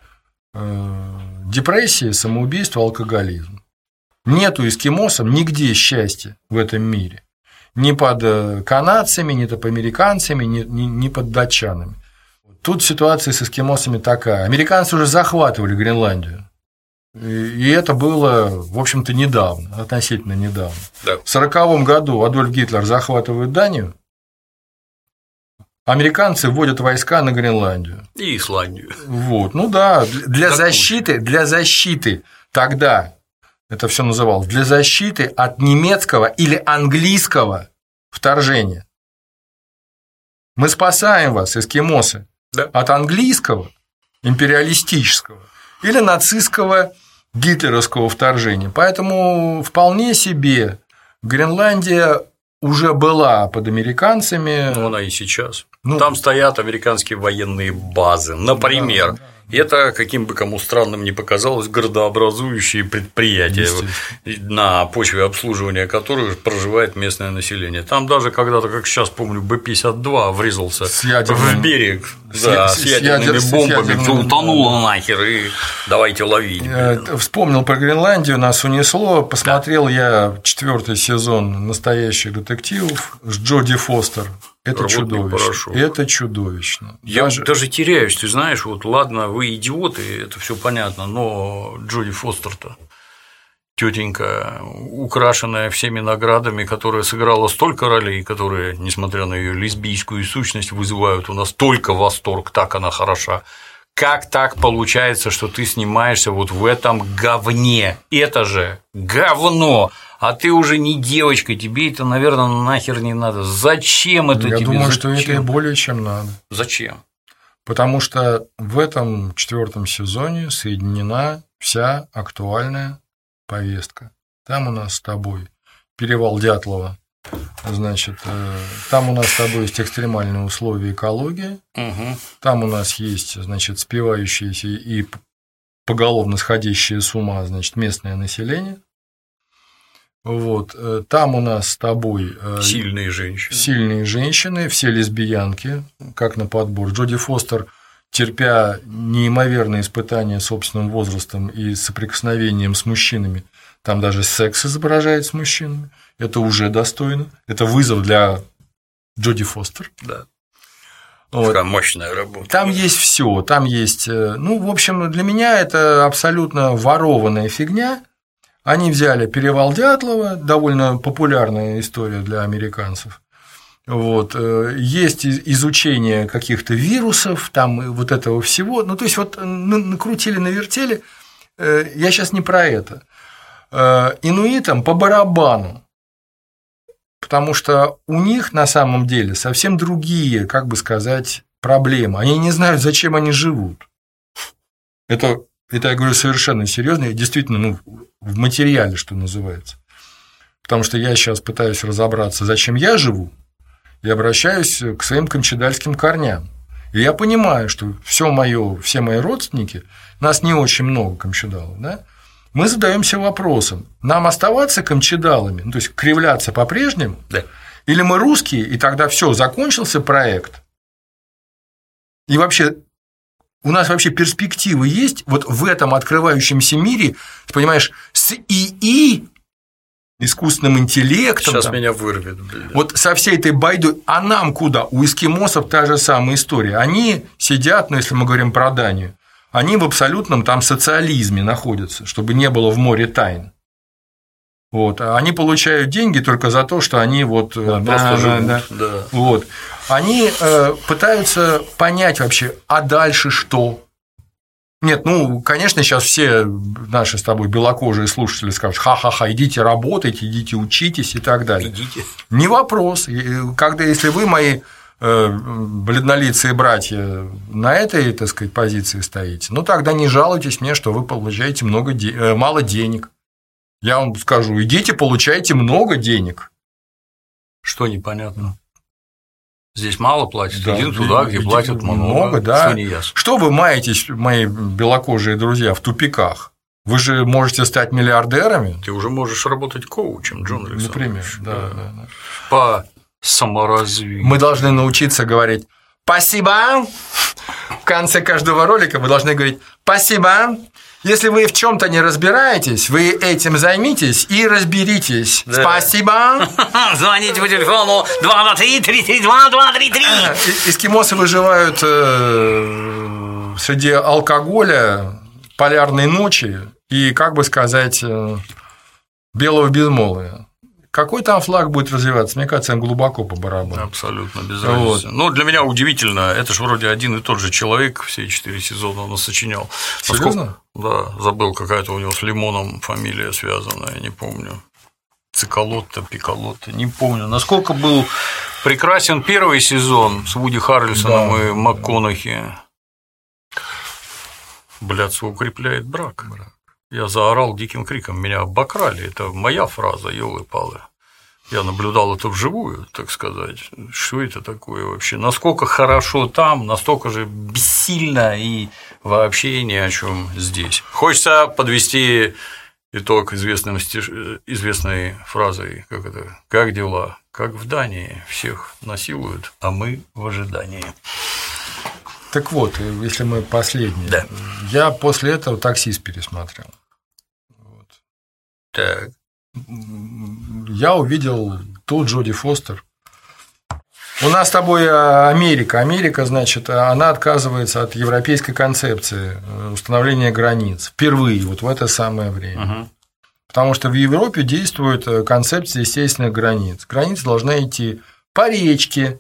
Депрессия, самоубийство, алкоголизм. Нету эскимосам нигде счастья в этом мире. Ни под канадцами, ни под американцами, ни, ни, ни под датчанами. Тут ситуация с эскимосами такая. Американцы уже захватывали Гренландию. И это было, в общем-то, недавно, относительно недавно. Да. В сороковом году Адольф Гитлер захватывает Данию. Американцы вводят войска на Гренландию. И Исландию. Вот. Ну да, для так защиты, для защиты тогда это все называлось, для защиты от немецкого или английского вторжения. Мы спасаем вас, эскимосы, да. от английского, империалистического или нацистского гитлеровского вторжения. Поэтому вполне себе Гренландия уже была под американцами. Ну, она и сейчас. Ну, там стоят американские военные базы, например. Да, да. Это, каким бы кому странным ни показалось, городообразующие предприятия, на почве обслуживания которых проживает местное население. Там даже когда-то, как сейчас помню, Бэ пятьдесят два врезался в берег с, да, с, с ядерными с бомбами, все утонуло да. нахер, и давайте ловить. Вспомнил про Гренландию, нас унесло. Посмотрел да. я четвертый сезон настоящих детективов с Джоди Фостер. Это чудовищно. Это чудовищно. Я даже... даже теряюсь, ты знаешь, вот ладно, вы идиоты, это все понятно, но Джоди Фостер-то тетенька, украшенная всеми наградами, которая сыграла столько ролей, которые, несмотря на ее лесбийскую сущность, вызывают у нас только восторг, так она хороша. Как так получается, что ты снимаешься вот в этом говне? Это же говно! А ты уже не девочка, тебе это, наверное, нахер не надо. Зачем это Я тебе? думаю, Зачем? что это и более чем надо. Зачем? Потому что в этом четвертом сезоне соединена вся актуальная повестка. Там у нас с тобой перевал Дятлова. Значит, там у нас с тобой есть экстремальные условия экологии, угу. Там у нас есть, значит, спивающиеся и поголовно сходящие с ума, значит, местное население. Вот. Там у нас с тобой сильные женщины. Сильные женщины, все лесбиянки, как на подбор. Джоди Фостер, терпя неимоверные испытания собственным возрастом и соприкосновением с мужчинами, там даже секс изображает с мужчинами. Это уже достойно. Это вызов для Джоди Фостер. Да. Вот. Такая мощная работа. Там есть все. Там есть. Ну, в общем, для меня это абсолютно ворованная фигня. Они взяли перевал Дятлова, довольно популярная история для американцев. Вот. Есть изучение каких-то вирусов, там вот этого всего. Ну, то есть, вот накрутили, навертели. Я сейчас не про это. Инуитам по барабану, потому что у них на самом деле совсем другие, как бы сказать, проблемы. Они не знают, зачем они живут. Это, это я говорю совершенно серьезно, и действительно, ну, в материале, что называется. Потому что я сейчас пытаюсь разобраться, зачем я живу, и обращаюсь к своим камчедальским корням. И я понимаю, что все моё, все мои родственники, нас не очень много камчедалов, да, мы задаемся вопросом, нам оставаться камчедалами, ну, то есть кривляться по-прежнему, да. Или мы русские, и тогда все, закончился проект, и вообще у нас вообще перспективы есть вот в этом открывающемся мире, ты понимаешь, с ИИ, искусственным интеллектом. Сейчас там, меня вырвет. Блин. Вот со всей этой байдой, а нам куда? У эскимосов та же самая история. Они сидят, ну, если мы говорим про Данию, они в абсолютном там социализме находятся, чтобы не было в море тайн. Вот. А они получают деньги только за то, что они вот… Да, да, просто живут, да. Да. Вот. Они э, пытаются понять вообще, а дальше что? Нет, ну, конечно, сейчас все наши с тобой белокожие слушатели скажут: ха-ха-ха, идите работайте, идите учитесь и так далее. Идите. Не вопрос. Когда, если вы, мои бледнолицые братья, на этой, так сказать, позиции стоите, ну, тогда не жалуйтесь мне, что вы получаете много де... мало денег. Я вам скажу: идите, получайте много денег. Что непонятно? Здесь мало платят, да, один туда, где платят много, много да. Что не ясно. Что вы маетесь, мои белокожие друзья, в тупиках? Вы же можете стать миллиардерами. Ты уже можешь работать коучем, Джон Александрович. Например, да, да, да. По саморазвитию. Мы должны научиться говорить «спасибо». В конце каждого ролика мы должны говорить «спасибо». Если вы в чем-то не разбираетесь, вы этим займитесь и разберитесь. Да. Спасибо. Звоните по телефону два два три три три два два три три. Эскимосы выживают среди алкоголя, полярной ночи и, как бы сказать, белого безмолвия. Какой там флаг будет развиваться, мне кажется, им глубоко по барабану. Абсолютно, без разницы. Вот. Ну, для меня удивительно, это же вроде один и тот же человек, все четыре сезона он сочинял. Серьезно? Да, забыл, какая-то у него с лимоном фамилия связанная, не помню. Циколотто, Пиколотто, не помню. Насколько был прекрасен первый сезон с Вуди Харрельсоном, да, и МакКонахи. Блядство укрепляет брак. брак. Я заорал диким криком, меня обокрали. Это моя фраза, ёлы-палы. Я наблюдал это вживую, так сказать. Что это такое вообще? Насколько хорошо там, настолько же бессильно и вообще ни о чем здесь. Хочется подвести итог известным стиш... известной фразой, как это, как дела, как в Дании, всех насилуют, а мы в ожидании. Так вот, если мы последние, да. Я после этого «Таксист» пересмотрел. Вот. Так. Я увидел ту Джоди Фостер. У нас с тобой Америка. Америка, значит, она отказывается от европейской концепции установления границ. Впервые, вот в это самое время. Угу. Потому что в Европе действует концепция естественных границ. Граница должна идти по речке,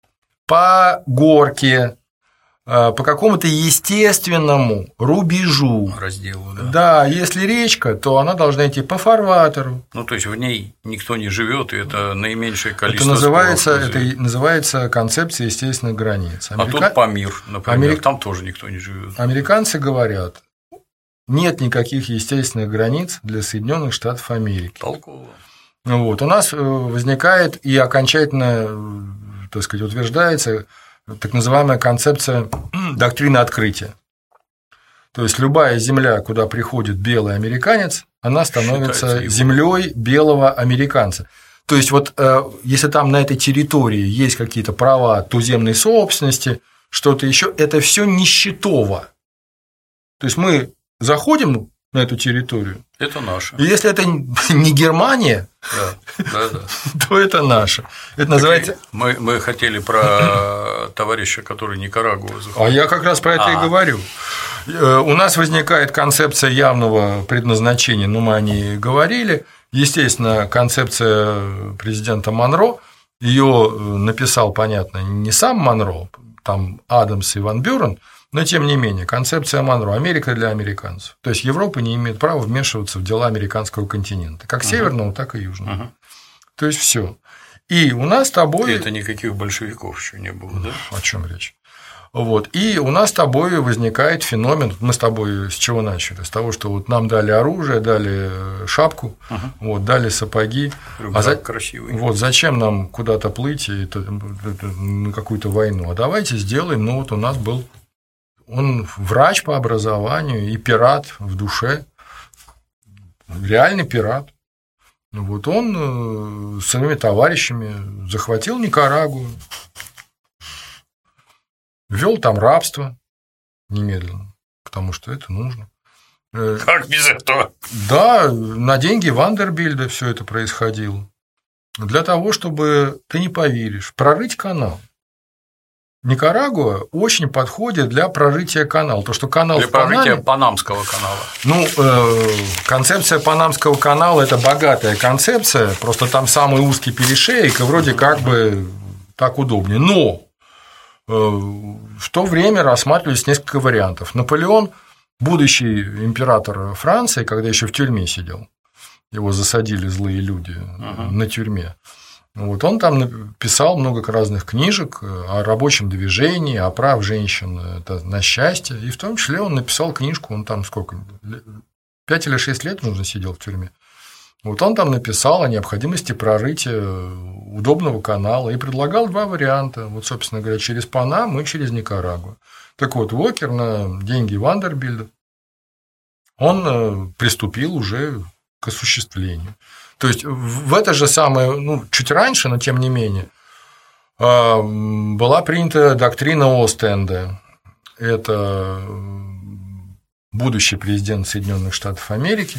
по горке, по какому-то естественному рубежу. Разделу, да. Да, если речка, то она должна идти по фарватеру. Ну, то есть в ней никто не живет, и это наименьшее количество. Это называется, это называется концепция естественных границ. Америка... А тут Памир, например, Америк... там тоже никто не живет. Американцы говорят, нет никаких естественных границ для Соединенных Штатов Америки. Толково. Вот. У нас возникает и окончательно, так сказать, утверждается так называемая концепция доктрины открытия. То есть любая земля, куда приходит белый американец, она становится землей белого американца. То есть, вот если там на этой территории есть какие-то права туземной собственности, что-то еще, это все нищетово. То есть мы заходим на эту территорию. Это наше. И если это не Германия, да, да, да. то это наше. Это называется. Мы, мы хотели про товарища, который Никарагуа захватил. А я как раз про это А-а. и говорю. У нас возникает концепция явного предназначения, ну, мы о ней говорили. Естественно, концепция президента Монро, ее написал, понятно, не сам Монро, там Адамс и Ван Бюрен, но тем не менее, концепция Монро – Америка для американцев. То есть Европа не имеет права вмешиваться в дела американского континента, как северного, uh-huh. так и южного. Uh-huh. То есть все. И у нас с тобой. И это никаких большевиков еще не было, да? О чем речь? Вот. И у нас с тобой возникает феномен. Мы с тобой с чего начали? С того, что вот нам дали оружие, дали шапку, uh-huh. вот, дали сапоги. Рюкзак а за... красивый. Вот зачем нам куда-то плыть и на какую-то войну? А давайте сделаем. Ну вот у нас был. Он врач по образованию и пират в душе, реальный пират. Вот он с своими товарищами захватил Никарагуа, ввел там рабство немедленно, потому что это нужно. Как без этого? Да, на деньги Вандербильда все это происходило. Для того, чтобы, ты не поверишь, прорыть канал. Никарагуа очень подходит для прорытия канала. То, что канал для в Панаме... прорытия Панамского канала. Ну, э, концепция Панамского канала – это богатая концепция, просто там самый узкий перешеек, и вроде как бы так удобнее. Но э, в то время рассматривались несколько вариантов. Наполеон, будущий император Франции, когда еще в тюрьме сидел, его засадили злые люди uh-huh. на тюрьме. Вот он там писал много разных книжек о рабочем движении, о правах женщин на счастье, и в том числе он написал книжку, он там сколько, пять или шесть лет нужно сидел в тюрьме. Вот он там написал о необходимости прорытия удобного канала и предлагал два варианта, вот, собственно говоря, через Панаму и через Никарагуа. Так вот, Уокер на деньги Вандербильда, он приступил уже к осуществлению. То есть в это же самое, ну, чуть раньше, но тем не менее, была принята доктрина Остенда. Это будущий президент Соединенных Штатов Америки.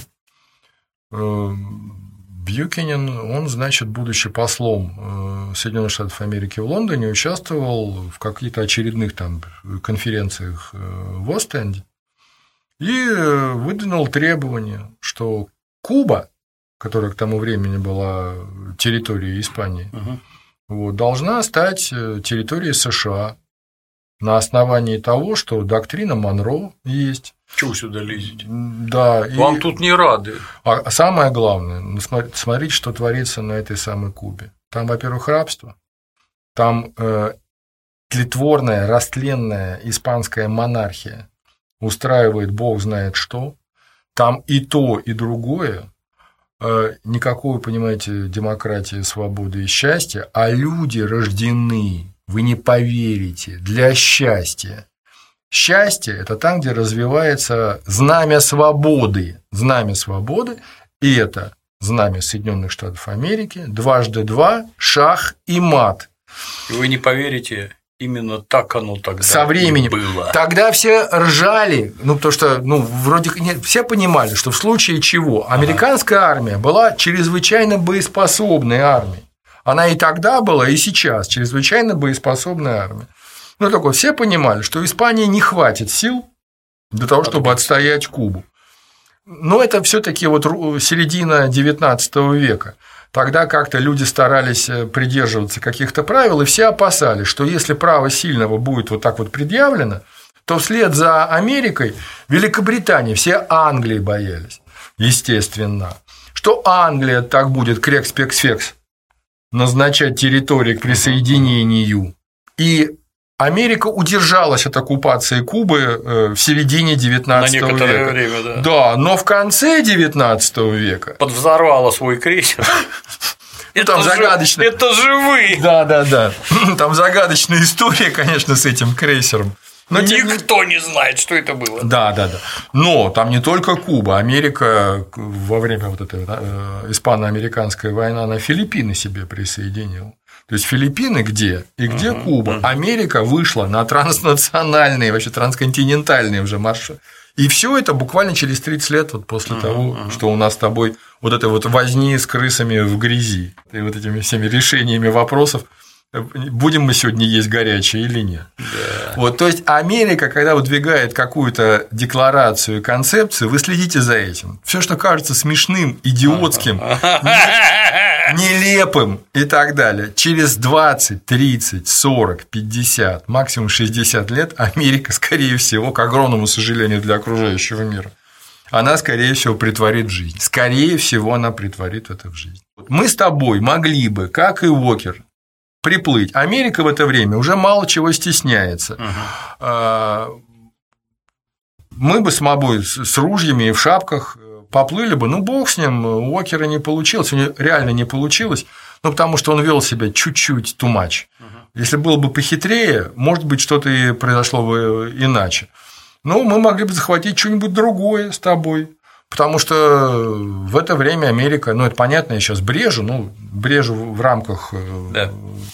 Бьюкенен, он, значит, будучи послом Соединенных Штатов Америки в Лондоне, участвовал в каких-то очередных там конференциях в Остенде и выдвинул требование, что Куба, которая к тому времени была территорией Испании, uh-huh. вот, должна стать территорией США на основании того, что доктрина Монро есть. Чего вы сюда лезете? Да. Вам и... тут не рады. А самое главное, смотрите, что творится на этой самой Кубе. Там, во-первых, рабство, там э, тлетворная, растленная испанская монархия устраивает бог знает что, там и то, и другое. Никакой, понимаете, демократии, свободы и счастья, а люди рождены, вы не поверите, для счастья. Счастье – это там, где развивается знамя свободы. Знамя свободы – и это знамя Соединенных Штатов Америки, дважды два, шах и мат. И вы не поверите, именно так оно тогда со временем было. Тогда все ржали, ну, потому что, ну, вроде нет, все понимали, что в случае чего американская ага. армия была чрезвычайно боеспособной армией. Она и тогда была, и сейчас чрезвычайно боеспособная армия. Ну, так вот, все понимали, что Испании не хватит сил для того, чтобы отстоять Кубу. Но это все-таки вот середина девятнадцатого века. Тогда как-то люди старались придерживаться каких-то правил, и все опасались, что если право сильного будет вот так вот предъявлено, то вслед за Америкой Великобритания, все Англии боялись, естественно, что Англия так будет крекс-пекс-фекс назначать территории к присоединению. И Америка удержалась от оккупации Кубы в середине девятнадцатого века. На некоторое время, да. Да, но в конце девятнадцатого века подвзорвала свой крейсер. Там загадочная. Это же вы! Да, да, да. Там загадочная история, конечно, с этим крейсером. Но никто тем... не знает, что это было. Да, да, да. Но там не только Куба. Америка во время вот этой э, испано-американской войны на Филиппины себе присоединила. То есть Филиппины где и где uh-huh, Куба. Uh-huh. Америка вышла на транснациональные, вообще трансконтинентальные уже маршруты. И все это буквально через тридцать лет вот после uh-huh, того, uh-huh. что у нас с тобой вот этой вот возни с крысами в грязи и вот этими всеми решениями вопросов, будем мы сегодня есть горячее или нет. Да. Вот, то есть Америка, когда выдвигает какую-то декларацию, концепцию, вы следите за этим. Все, что кажется смешным, идиотским, нелепым и так далее, через двадцать, тридцать, сорок, пятьдесят, максимум шестьдесят лет Америка, скорее всего, к огромному сожалению для окружающего мира, она, скорее всего, претворит в жизнь. Скорее всего, она претворит это в жизнь. Мы с тобой могли бы, как и Уокер, приплыть. Америка в это время уже мало чего стесняется. Uh-huh. Мы бы с тобой с ружьями и в шапках поплыли бы, ну бог с ним, у Уокера не получилось, у него реально не получилось, ну потому что он вел себя чуть-чуть too much. Uh-huh. Если было бы похитрее, может быть, что-то и произошло бы иначе. Но мы могли бы захватить что-нибудь другое с тобой. Потому что в это время Америка, ну это понятно, я сейчас брежу, ну брежу в рамках. Да.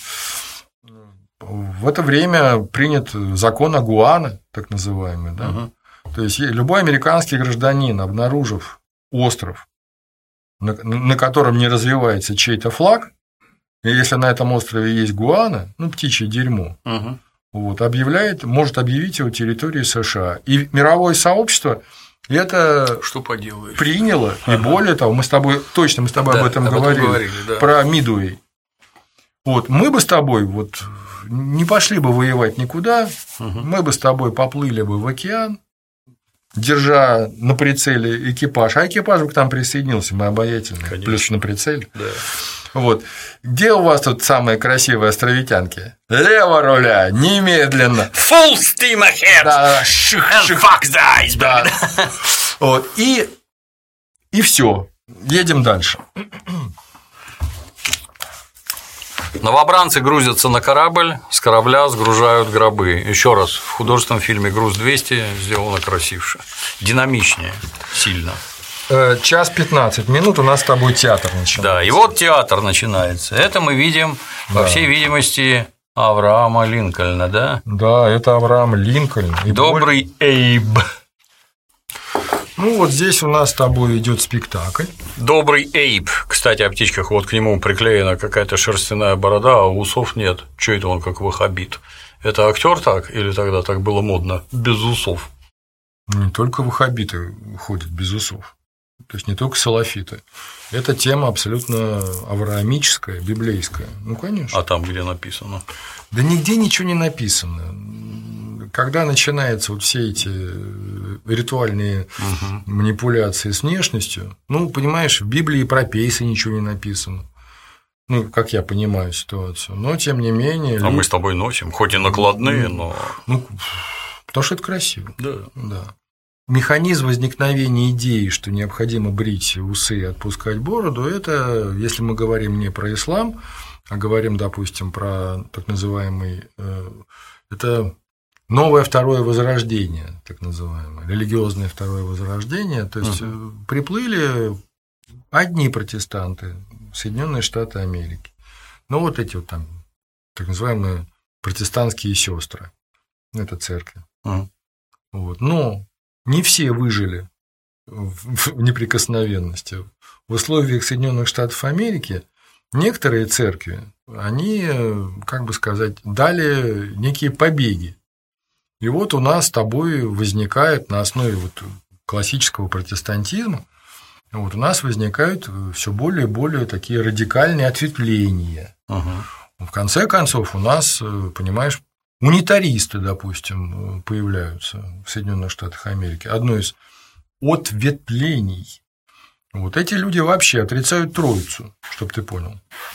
В это время принят закон Агуана, так называемый, да. Угу. То есть любой американский гражданин, обнаружив остров, на, на котором не развивается чей-то флаг, и если на этом острове есть гуана, ну птичье дерьмо, угу. вот, объявляет, может объявить его территорией США. И мировое сообщество это что поделаешь? Приняло, ага. И более того, мы с тобой, точно мы с тобой да, об этом об говорили, этом говорили да. Про Мидуэй. Вот, мы бы с тобой вот не пошли бы воевать никуда, угу. Мы бы с тобой поплыли бы в океан, держа на прицеле экипаж, а экипаж бы к нам присоединился, мы обаятельные, конечно. Плюс на прицеле. Да. Вот. Где у вас тут самые красивые островитянки? Лево руля, немедленно. Full steam ahead. Да, ших, ших. Fuck the iceberg. Да. Вот. И, и все. Едем дальше. Новобранцы грузятся на корабль, с корабля сгружают гробы. Еще раз, в художественном фильме «Груз двести» сделано красивше, динамичнее, сильно. Час пятнадцать минут у нас с тобой театр начинается. Да, и вот театр начинается. Это мы видим, да. По всей видимости, Авраама Линкольна, да? Да, это Авраам Линкольн. И добрый боль... Эйб. Ну, вот здесь у нас с тобой идет спектакль. Добрый Эйб. Кстати, о птичках, вот к нему приклеена какая-то шерстяная борода, а усов нет. Чё это он как ваххабит? Это актер так или тогда так было модно? Без усов. Не только ваххабиты ходят без усов. То есть не только салафиты. Это тема абсолютно авраамическая, библейская. Ну, конечно. А там где написано? Да нигде ничего не написано. Когда начинаются вот все эти ритуальные угу. манипуляции с внешностью, ну, понимаешь, в Библии про пейсы ничего не написано. Ну, как я понимаю ситуацию. Но, тем не менее… А люди... мы с тобой носим, хоть и накладные, но… Ну, потому что это красиво. Да. Да. Механизм возникновения идеи, что необходимо брить усы и отпускать бороду, это, если мы говорим не про ислам, а говорим, допустим, про так называемый… Это новое второе возрождение, так называемое, религиозное второе возрождение. То есть uh-huh. приплыли одни протестанты, Соединенные Штаты Америки. Ну, вот эти вот там так называемые протестантские сестры. Это церкви. Uh-huh. Вот. Но не все выжили в неприкосновенности. В условиях Соединенных Штатов Америки некоторые церкви, они, как бы сказать, дали некие побеги. И вот у нас с тобой возникает на основе вот классического протестантизма, вот, у нас возникают все более и более такие радикальные ответвления. Угу. В конце концов, у нас, понимаешь, унитаристы, допустим, появляются в Соединенных Штатах Америки. Одно из ответвлений. Вот эти люди вообще отрицают Троицу, чтобы ты понял.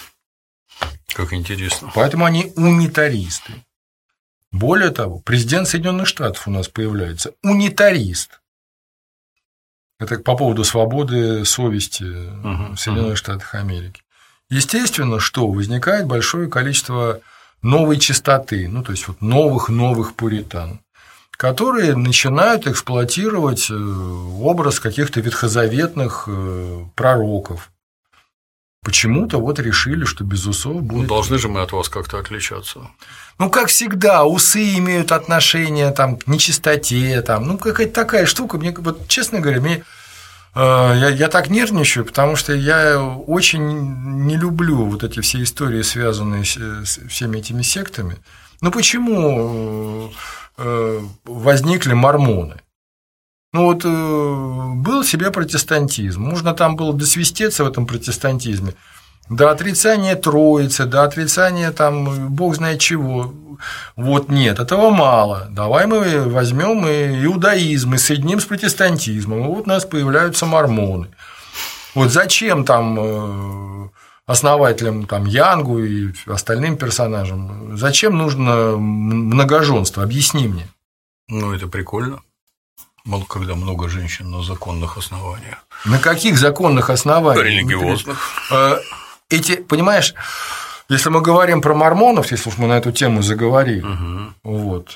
Как интересно. Поэтому они унитаристы. Более того, президент Соединенных Штатов у нас появляется унитарист. Это по поводу свободы совести uh-huh, в Соединенных uh-huh. Штатах Америки. Естественно, что возникает большое количество новой чистоты, ну, то есть вот новых-новых пуритан, которые начинают эксплуатировать образ каких-то ветхозаветных пророков. Почему-то вот решили, что без усов будет… Ну, должны же мы от вас как-то отличаться. Ну, как всегда, усы имеют отношение там, к нечистоте, там, ну, какая-то такая штука. Мне, вот, честно говоря, мне, э, я, я так нервничаю, потому что я очень не люблю вот эти все истории, связанные с, с всеми этими сектами. Ну, почему э, возникли мормоны? Ну вот э, был себе протестантизм, можно там было досвистеться в этом протестантизме, до отрицания Троицы, до отрицания там бог знает чего. Вот нет, этого мало. Давай мы возьмем и иудаизм и соединим с протестантизмом, и вот у нас появляются мормоны. Вот зачем там основателям там, Янгу и остальным персонажам, зачем нужно многоженство? Объясни мне. Ну, это прикольно. Мало когда много женщин на законных основаниях. На каких законных основаниях? Религиозных. Эти, понимаешь, если мы говорим про мормонов, если уж мы на эту тему заговорили, угу. вот,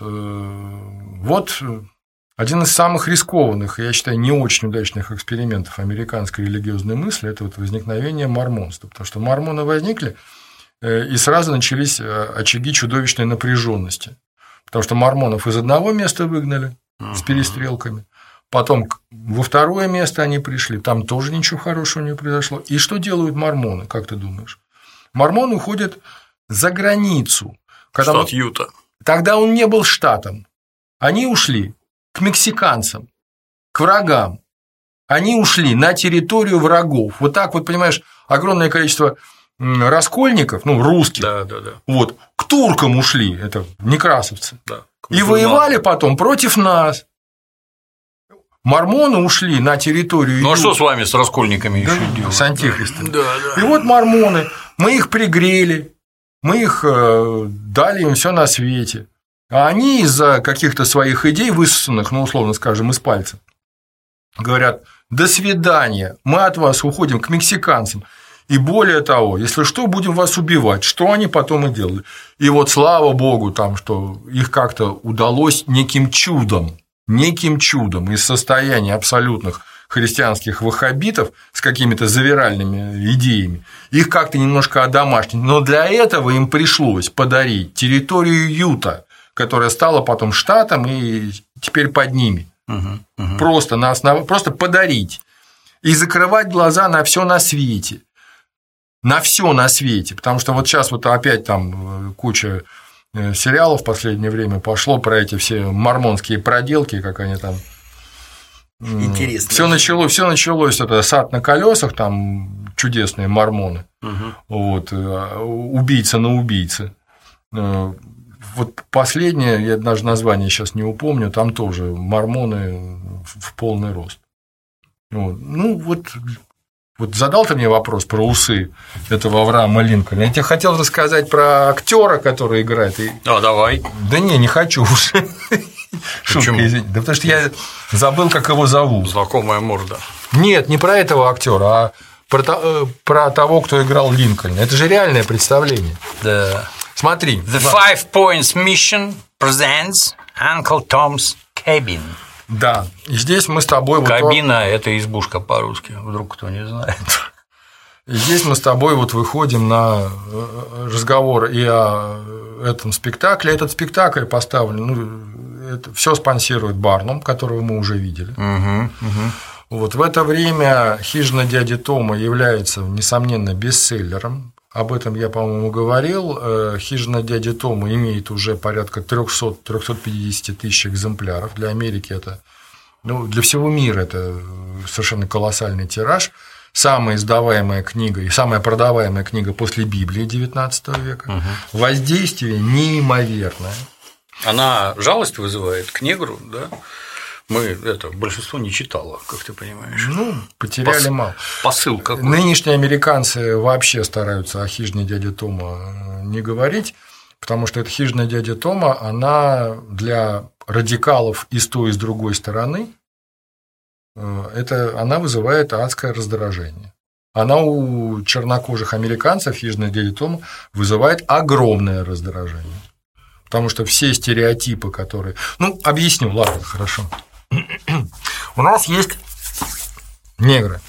вот один из самых рискованных, я считаю, не очень удачных экспериментов американской религиозной мысли – это вот возникновение мормонства, потому что мормоны возникли, и сразу начались очаги чудовищной напряженности, потому что мормонов из одного места выгнали с перестрелками, потом во второе место они пришли, там тоже ничего хорошего не произошло. И что делают мормоны, как ты думаешь? Мормоны уходят за границу. Когда Штат мы... Юта. Тогда он не был штатом. Они ушли к мексиканцам, к врагам. Они ушли на территорию врагов. Вот так вот, понимаешь, огромное количество раскольников, ну, русских, да, да, да. Вот, к туркам ушли, это некрасовцы. Да. И воевали потом против нас. Мормоны ушли на территорию. Ну а что с вами, с раскольниками да, еще делать? С антихристом. Да, да. И вот мормоны, мы их пригрели, мы их дали им все на свете. А они из-за каких-то своих идей, высосанных, ну, условно скажем, из пальца, говорят: до свидания, мы от вас уходим к мексиканцам. И более того, если что, будем вас убивать, что они потом и делали. И вот слава богу, там, что их как-то удалось неким чудом, неким чудом из состояния абсолютных христианских ваххабитов с какими-то завиральными идеями, их как-то немножко одомашнить. Но для этого им пришлось подарить территорию Юта, которая стала потом штатом и теперь под ними. Угу, угу. Просто, на основ... Просто подарить и закрывать глаза на все на свете. На все на свете, потому что вот сейчас вот опять там куча сериалов в последнее время пошло про эти все мормонские проделки, как они там. Интересно. Все началось, все началось, это сад на колесах, там чудесные мормоны, угу. Вот, убийца на убийце. Вот последнее, я даже название сейчас не упомню, там тоже мормоны в полный рост. Вот. Ну вот. Вот задал ты мне вопрос про усы этого Авраама Линкольна. Я тебе хотел рассказать про актера, который играет. И... А, давай. Да не, не хочу уже. Шутка, извини. Да потому что я забыл, как его зовут. Знакомая морда. Нет, не про этого актера, а про, про того, кто играл Линкольна. Это же реальное представление. Да. Смотри. The Five Points Mission presents Uncle Tom's Cabin. Да, и здесь мы с тобой… Кабина – это избушка по-русски, вдруг кто не знает. И здесь мы с тобой вот выходим на разговор и о этом спектакле. Этот спектакль поставлен, ну, это все спонсирует Барнум, которого мы уже видели. Угу, угу. Вот в это время «Хижина дяди Тома» является, несомненно, бестселлером. Об этом я, по-моему, говорил. «Хижина дяди Тома» имеет уже порядка триста - триста пятьдесят тысяч экземпляров. Для Америки это Ну, для всего мира это совершенно колоссальный тираж. Самая издаваемая книга и самая продаваемая книга после Библии девятнадцатого века. Угу. Воздействие неимоверное. Она жалость вызывает к негру, да? Мы это большинство не читало, как ты понимаешь. Ну, потеряли Пос... мало. Посыл какой? Нынешние американцы вообще стараются о хижине дяди Тома не говорить, потому что эта хижина дяди Тома, она для радикалов и с той, и с другой стороны, это, она вызывает адское раздражение. Она у чернокожих американцев, хижина дяди Тома, вызывает огромное раздражение. Потому что все стереотипы, которые… Ну, объясню, ладно, хорошо. У нас есть негры.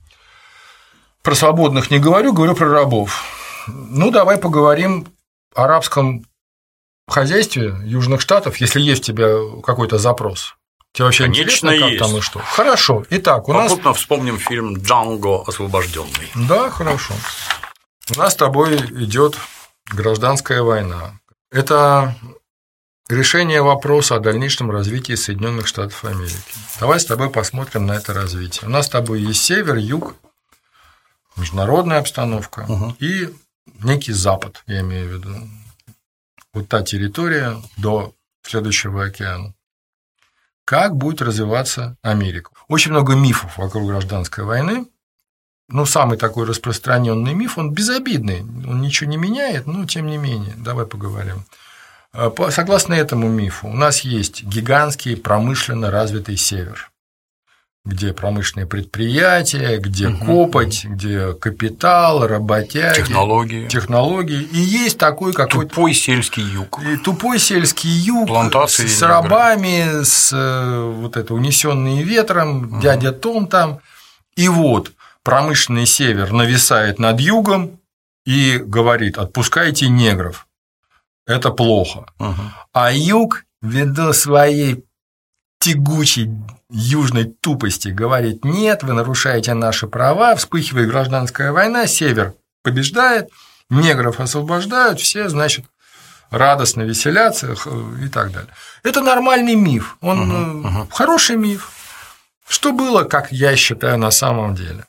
Про свободных не говорю, говорю про рабов. Ну, давай поговорим о арабском хозяйстве Южных Штатов, если есть у тебя какой-то запрос. Тебе вообще Конечно, интересно, как есть. Там и что? Хорошо. Итак, у нас… Попутно вспомним фильм «Джанго освобожденный». Да, хорошо. У нас с тобой идет гражданская война. Это решение вопроса о дальнейшем развитии Соединенных Штатов Америки. Давай с тобой посмотрим на это развитие. У нас с тобой есть север, юг, международная обстановка угу. и некий запад, я имею в виду. Вот та территория до следующего океана. Как будет развиваться Америка? Очень много мифов вокруг гражданской войны. Ну, самый такой распространенный миф, он безобидный, он ничего не меняет, но тем не менее, давай поговорим. Согласно этому мифу, у нас есть гигантский промышленно развитый север, где промышленные предприятия, где угу. копоть, где капитал, работяги, технологии. технологии. И есть такой какой-то… Тупой сельский юг. И тупой сельский юг плантации с рабами, с вот это унесенные ветром, угу. дядя Том там. И вот промышленный север нависает над югом и говорит: отпускайте негров. Это плохо. Угу. А юг, ввиду своей тягучей южной тупости, говорит: нет, вы нарушаете наши права, вспыхивает гражданская война, север побеждает, негров освобождают, все, значит, радостно веселятся и так далее. Это нормальный миф, он угу, угу. хороший миф. Что было, как я считаю, на самом деле?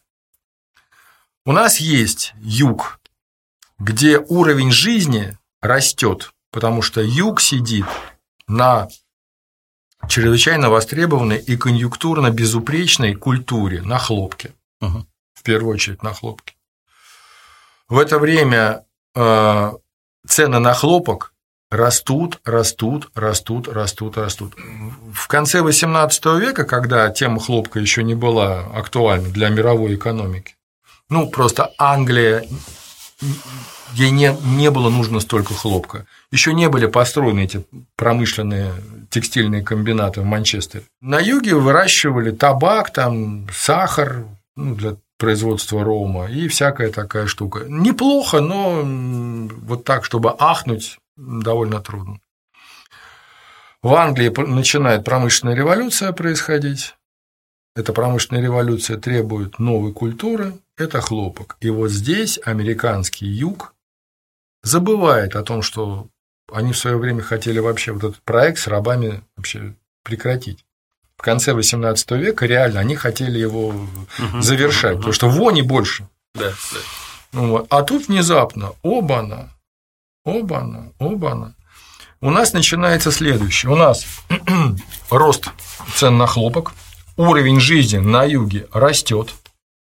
У нас есть юг, где уровень жизни растет, потому что юг сидит на чрезвычайно востребованной и конъюнктурно безупречной культуре, на хлопке, угу. в первую очередь на хлопке. В это время э, цены на хлопок растут, растут, растут, растут, растут. В конце восемнадцатого века, когда тема хлопка еще не была актуальна для мировой экономики, ну, просто Англия, ей не, не было нужно столько хлопка. Еще не были построены эти промышленные текстильные комбинаты в Манчестере. На юге выращивали табак, там, сахар, ну, для производства рома и всякая такая штука. Неплохо, но вот так, чтобы ахнуть, довольно трудно. В Англии начинает промышленная революция происходить. Эта промышленная революция требует новой культуры, это хлопок. И вот здесь американский юг забывает о том, что они в свое время хотели вообще вот этот проект с рабами вообще прекратить. В конце восемнадцатого века реально они хотели его угу, завершать, угу, потому что вони больше. Да, да. Вот. А тут внезапно оба-на, оба-на, оба-на. У нас начинается следующее. У нас рост цен на хлопок, уровень жизни на юге растет,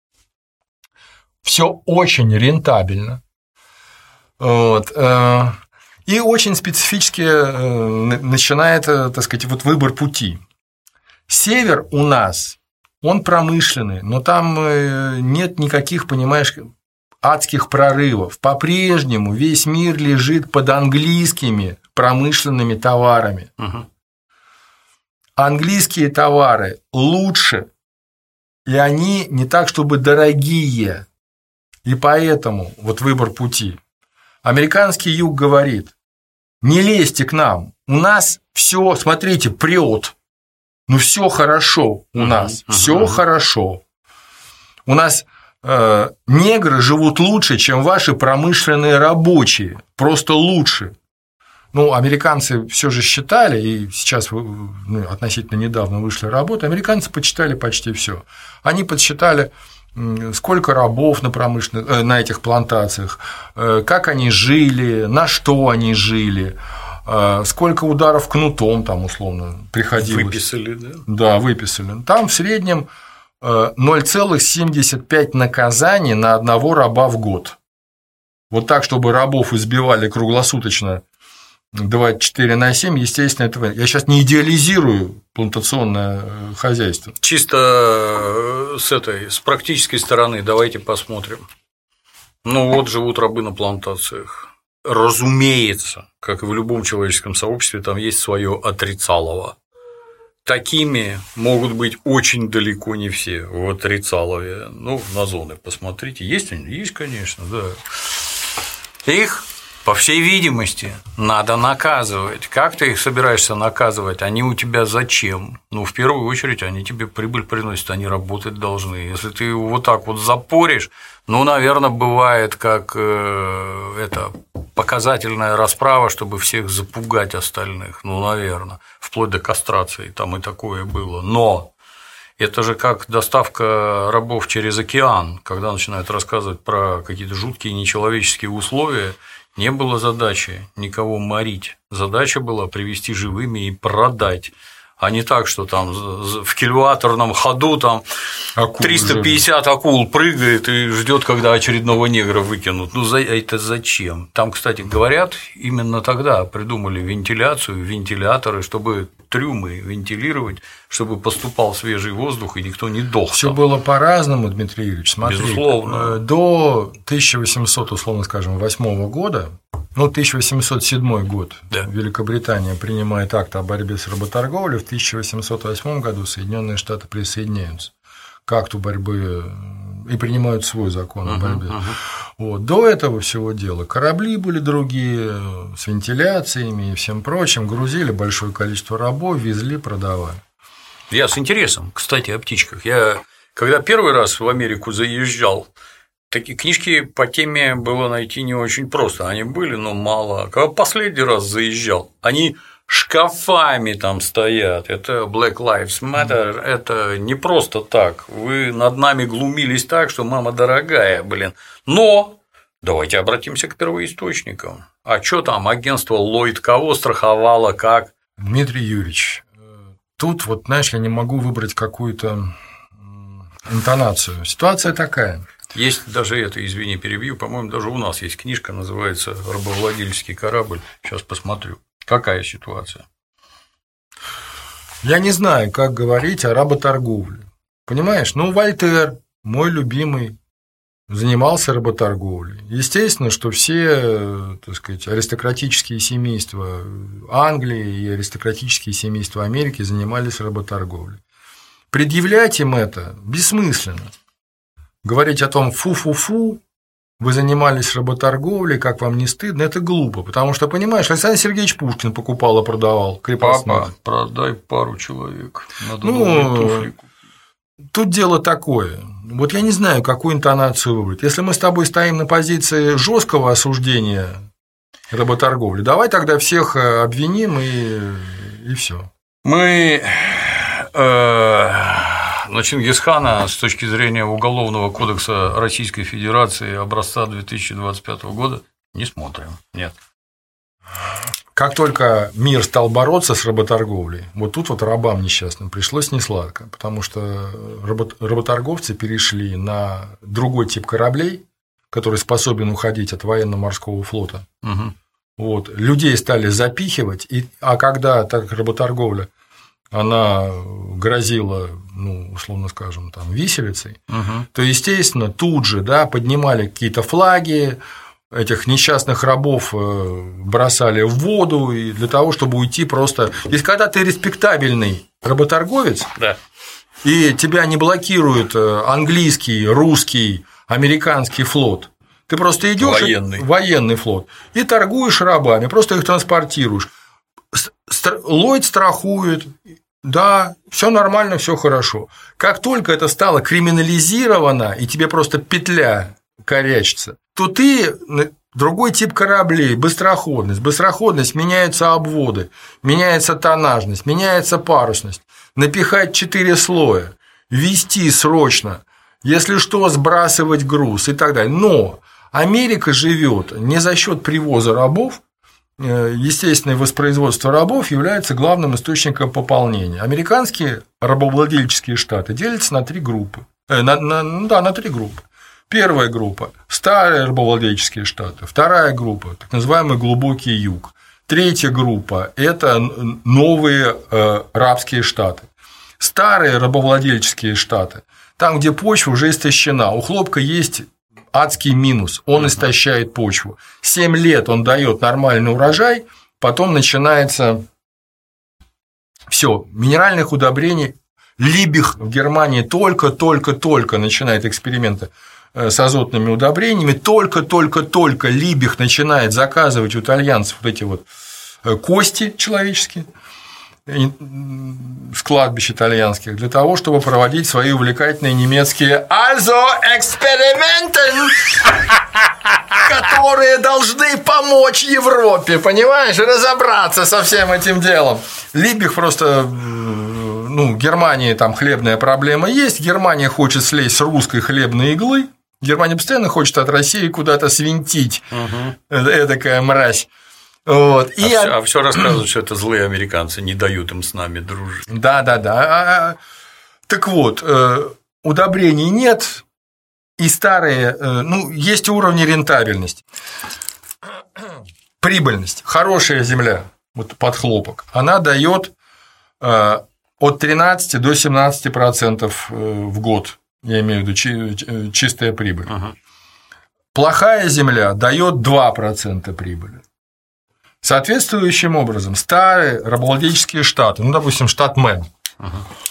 все очень рентабельно. Вот. И очень специфически начинает, так сказать, вот выбор пути. Север у нас, он промышленный, но там нет никаких, понимаешь, адских прорывов. По-прежнему весь мир лежит под английскими промышленными товарами. Угу. Английские товары лучше, и они не так, чтобы дорогие. И поэтому вот выбор пути. Американский юг говорит: не лезьте к нам, у нас все, смотрите, прет. Ну, все хорошо у нас, uh-huh, все uh-huh. хорошо. У нас э, негры живут лучше, чем ваши промышленные рабочие, просто лучше. Ну, американцы все же считали, и сейчас ну, относительно недавно вышли работы, американцы подсчитали почти все. Они подсчитали, сколько рабов на, промышленных, на этих плантациях, как они жили, на что они жили, сколько ударов кнутом там условно приходилось. Выписали, да? Да, выписали. Там в среднем ноль целых семьдесят пять наказаний на одного раба в год. Вот так, чтобы рабов избивали круглосуточно двадцать четыре на семь, естественно, этого. Я сейчас не идеализирую плантационное хозяйство. Чисто с этой, с практической стороны давайте посмотрим. Ну вот живут рабы на плантациях. Разумеется, как и в любом человеческом сообществе, там есть свое отрицалово. Такими могут быть очень далеко не все в отрицалове. Ну, на зоны посмотрите. Есть они? Есть, конечно, да. Их, по всей видимости, надо наказывать. Как ты их собираешься наказывать? Они у тебя зачем? Ну, в первую очередь, они тебе прибыль приносят, они работать должны. Если ты вот так вот запоришь, ну, наверное, бывает как э, это показательная расправа, чтобы всех запугать остальных. Ну, наверное, вплоть до кастрации, там и такое было. Но это же как доставка рабов через океан, когда начинают рассказывать про какие-то жуткие нечеловеческие условия. Не было задачи никого морить. Задача была привезти живыми и продать. А не так, что там в кильваторном ходу там акул триста пятьдесят жили. Акул прыгает и ждет, когда очередного негра выкинут. Ну, это зачем? Там, кстати, говорят, именно тогда придумали вентиляцию, вентиляторы, чтобы трюмы вентилировать, чтобы поступал свежий воздух и никто не дох. Все было по-разному, Дмитрий Юрьевич. Смотри, безусловно. До тысяча восемьсот, условно скажем, восьмого года, ну, тысяча восемьсот седьмой год, да. Великобритания принимает акт о борьбе с работорговлей, в тысяча восемьсот восьмом году Соединенные Штаты присоединяются к акту борьбы и принимают свой закон о борьбе. Uh-huh, uh-huh. Вот. До этого всего дела корабли были другие, с вентиляциями и всем прочим, грузили большое количество рабов, везли, продавали. Я с интересом, кстати, о птичках. Я когда первый раз в Америку заезжал, такие книжки по теме было найти не очень просто. Они были, но мало. Когда последний раз заезжал, они шкафами там стоят. Это Black Lives Matter, это не просто так. Вы над нами глумились так, что мама дорогая, блин. Но давайте обратимся к первоисточникам. А что там агентство Lloyd кого страховало, как? Дмитрий Юрьевич, тут вот, знаешь, я не могу выбрать какую-то интонацию. Ситуация такая. Есть даже это, извини, перебью, по-моему, даже у нас есть книжка, называется «Рабовладельческий корабль». Сейчас посмотрю. Какая ситуация? Я не знаю, как говорить о работорговле. Понимаешь, ну, Вольтер, мой любимый, занимался работорговлей. Естественно, что все, так сказать, аристократические семейства Англии и аристократические семейства Америки занимались работорговлей. Предъявлять им это бессмысленно. Говорить о том, фу-фу-фу, вы занимались работорговлей, как вам не стыдно, это глупо, потому что, понимаешь, Александр Сергеевич Пушкин покупал и продавал крепостных. Папа, продай пару человек, надо ну, новые туфли купить. Тут дело такое. Вот я не знаю, какую интонацию выбрать. Если мы с тобой стоим на позиции жесткого осуждения работорговли, давай тогда всех обвиним и, и все. Мы э... на Чингисхана с точки зрения Уголовного кодекса Российской Федерации образца две тысячи двадцать пятого года не смотрим. Нет. Как только мир стал бороться с работорговлей, вот тут вот рабам несчастным пришлось несладко, потому что работорговцы перешли на другой тип кораблей, который способен уходить от военно-морского флота. Угу. Вот. Людей стали запихивать, и... а когда так работорговля она грозила, ну, условно скажем, там, виселицей, угу. то, естественно, тут же, да, поднимали какие-то флаги, этих несчастных рабов бросали в воду и для того, чтобы уйти просто. Если когда ты респектабельный работорговец, да. и тебя не блокирует английский, русский, американский флот, ты просто идешь военный. военный флот и торгуешь рабами, просто их транспортируешь. Ллойд страхует, да, все нормально, все хорошо. Как только это стало криминализировано, и тебе просто петля корячится, то ты другой тип кораблей, быстроходность. Быстроходность, меняются обводы, меняется тоннажность, меняется парусность. Напихать четыре слоя, везти срочно, если что, сбрасывать груз и так далее. Но Америка живет не за счет привоза рабов. Естественное воспроизводство рабов является главным источником пополнения. Американские рабовладельческие штаты делятся на три группы. Э, на, на, да, на три группы. Первая группа – старые рабовладельческие штаты. Вторая группа – так называемый глубокий юг. Третья группа – это новые э, рабские штаты. Старые рабовладельческие штаты – там, где почва уже истощена. У хлопка есть адский минус, он истощает почву. Семь лет он дает нормальный урожай, потом начинается все минеральных удобрений. Либих в Германии только-только-только начинает эксперименты с азотными удобрениями, только-только-только Либих начинает заказывать у итальянцев вот эти вот кости человеческие с кладбищ итальянских для того, чтобы проводить свои увлекательные немецкие «Also Experimenten», которые должны помочь Европе, понимаешь, разобраться со всем этим делом. Либих просто, ну, в Германии там хлебная проблема есть, Германия хочет слезть с русской хлебной иглы, Германия постоянно хочет от России куда-то свинтить, угу. Эдакая мразь. Вот. И а, а все рассказывают, что это злые американцы, не дают им с нами дружить. Да, да, да. Так вот, удобрений нет, и старые, ну, есть уровни рентабельности. Прибыльность. Хорошая земля вот под хлопок, она дает от тринадцати до семнадцати процентов в год, я имею в виду чистая прибыль. Ага. Плохая земля дает два процента прибыли. Соответствующим образом старые рабовладельческие штаты, ну, допустим, штат Мэн, ага.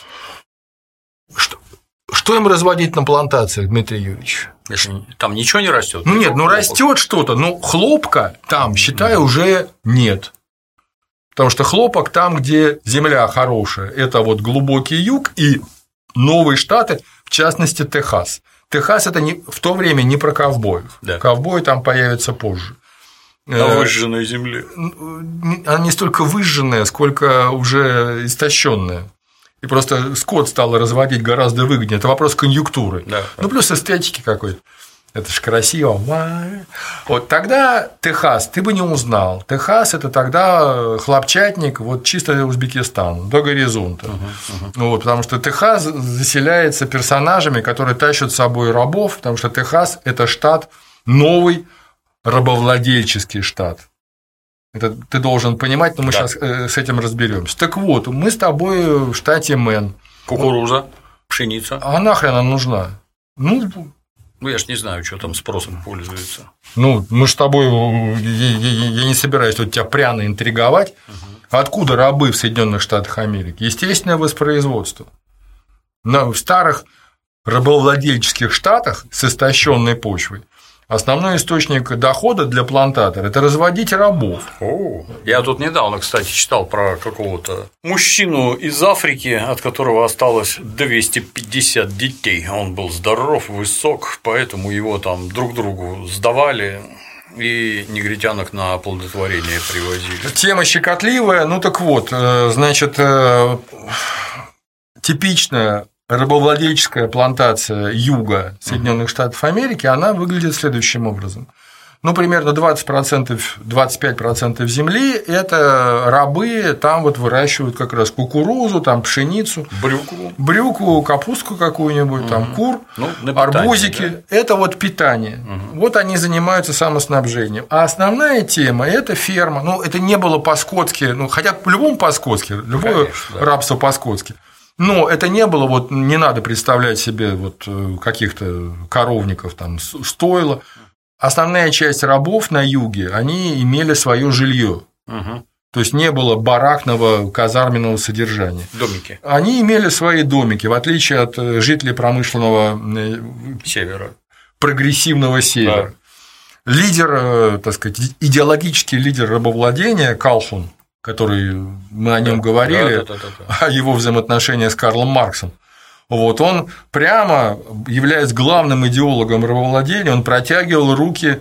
что, что им разводить на плантациях, Дмитрий Юрьевич? Там ничего не растет. Ну нет, ну растет что-то, но хлопка там, считай, уже нет. Потому что хлопок там, где земля хорошая, это вот глубокий юг и новые штаты, в частности, Техас. Техас – это не, в то время не про ковбоев. Да. Ковбои там появятся позже. На выжженной земле. Она не столько выжженная, сколько уже истощенная. И просто скот стал разводить гораздо выгоднее. Это вопрос конъюнктуры. Да. Ну, плюс эстетики какой-то. Это ж красиво. Вот тогда Техас ты бы не узнал. Техас – это тогда хлопчатник, вот чисто Узбекистан, до горизонта. Uh-huh, uh-huh. Вот, потому что Техас заселяется персонажами, которые тащат с собой рабов, потому что Техас – это штат новый, рабовладельческий штат. Это ты должен понимать, но мы да. сейчас с этим разберемся. Так вот, мы с тобой в штате Мэн. Кукуруза, пшеница. А нахрен она нужна? Ну, ну, я ж не знаю, что там спросом пользуется. Ну, мы с тобой, я не собираюсь тут тебя пряно интриговать. Угу. Откуда рабы в Соединенных Штатах Америки? Естественное воспроизводство. В старых рабовладельческих штатах с истощенной почвой основной источник дохода для плантатора – это разводить рабов. О, я тут недавно, кстати, читал про какого-то мужчину из Африки, от которого осталось двести пятьдесят детей. Он был здоров, высок, поэтому его там друг другу сдавали и негритянок на оплодотворение привозили. Тема щекотливая. Ну так вот, значит, типичная рабовладельческая плантация юга Соединенных Штатов Америки, она выглядит следующим образом. Ну, примерно двадцать процентов, двадцать пять процентов земли – это рабы, там вот выращивают как раз кукурузу, там пшеницу, брюкву, брюкву, капустку какую-нибудь, угу. там кур, ну, питание, арбузики. Да? Это вот питание. Угу. Вот они занимаются самоснабжением. А основная тема – это ферма. Ну, это не было по-скотски, ну, хотя по-любому по-скотски, любое Конечно, да. рабство по-скотски. Но это не было, вот не надо представлять себе вот каких-то коровников, там, стойла. Основная часть рабов на юге, они имели свое жилье. Угу. То есть не было баракного казарменного содержания. Домики. Они имели свои домики, в отличие от жителей промышленного севера, прогрессивного севера. Да. Лидер, так сказать, идеологический лидер рабовладения Калхун, который мы о нем да, говорили, да, да, да, да. о его взаимоотношениях с Карлом Марксом. Вот он прямо, являясь главным идеологом рабовладения, он протягивал руки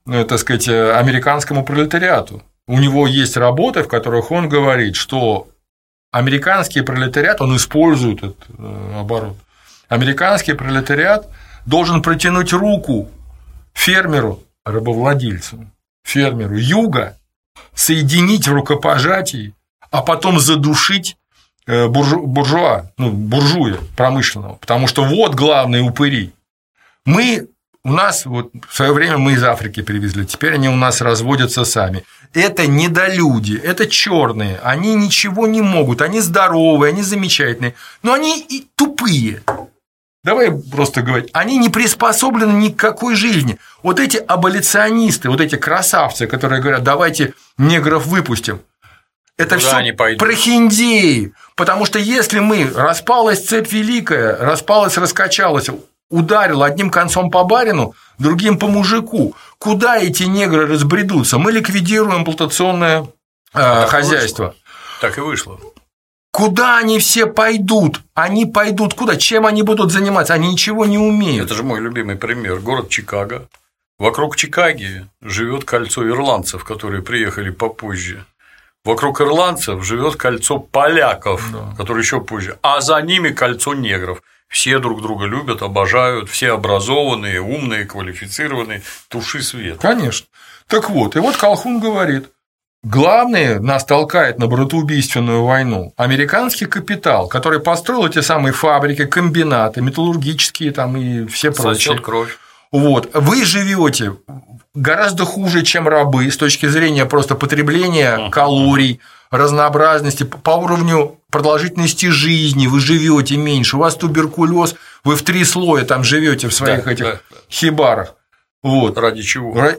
так сказать, американскому пролетариату. У него есть работы, в которых он говорит, что американский пролетариат, он использует этот оборот, американский пролетариат должен протянуть руку фермеру, рабовладельцу, фермеру юга, соединить в рукопожатии, а потом задушить буржуа, ну, буржуя промышленного, потому что вот главные упыри. Мы, у нас, вот в свое время мы из Африки привезли, теперь они у нас разводятся сами. Это недолюди, это черные, они ничего не могут, они здоровые, они замечательные, но они и тупые. Давай просто говорить, они не приспособлены ни к какой жизни. Вот эти аболиционисты, вот эти красавцы, которые говорят, давайте негров выпустим, это все прохиндеи, потому что если мы, распалась цепь великая, распалась, раскачалась, ударил одним концом по барину, другим по мужику, куда эти негры разбредутся? Мы ликвидируем плантационное э, хозяйство. Вышло. Так и вышло. Куда они все пойдут? Они пойдут куда? Чем они будут заниматься? Они ничего не умеют. Это же мой любимый пример. Город Чикаго. Вокруг Чикаго живет кольцо ирландцев, которые приехали попозже. Вокруг ирландцев живет кольцо поляков, да. которые еще позже, а за ними кольцо негров. Все друг друга любят, обожают, все образованные, умные, квалифицированные, туши свет. Конечно. Так вот, и вот Колхун говорит, главное нас толкает на братоубийственную войну американский капитал, который построил эти самые фабрики, комбинаты, металлургические там и все прочие. Сосёт кровь. Вот. Вы живете гораздо хуже, чем рабы с точки зрения просто потребления калорий, разнообразности, по уровню продолжительности жизни вы живете меньше, у вас туберкулез, вы в три слоя там живете в своих да, этих да, да. хибарах. Вот. Ради чего? Ра...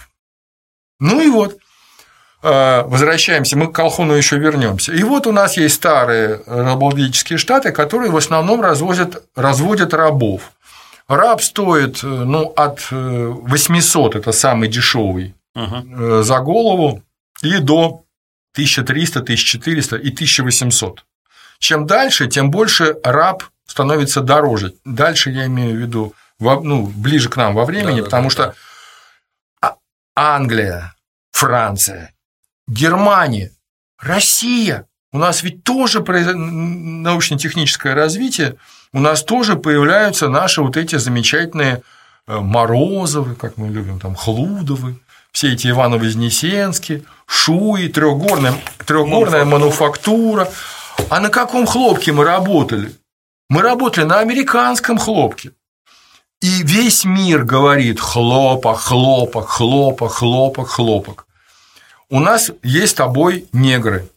Ну и вот. Возвращаемся, мы к Колхуну еще вернемся. И вот у нас есть старые рабовладельческие штаты, которые в основном развозят, разводят рабов. Раб стоит ну, от восьмисот, это самый дешевый, угу. за голову, и до тысяча триста, тысяча четыреста и тысяча восемьсот. Чем дальше, тем больше раб становится дороже. Дальше я имею в виду ну, ближе к нам во времени, да, потому да, что да. Англия, Франция, Германия, Россия. У нас ведь тоже научно-техническое развитие, у нас тоже появляются наши вот эти замечательные Морозовы, как мы любим, там Хлудовы, все эти Ивано-Вознесенские, Шуи, трехгорная, трехгорная мануфактура. А на каком хлопке мы работали? Мы работали на американском хлопке. И весь мир говорит хлопок, хлопок, хлопок, хлопок, хлопок. У нас есть с тобой негры.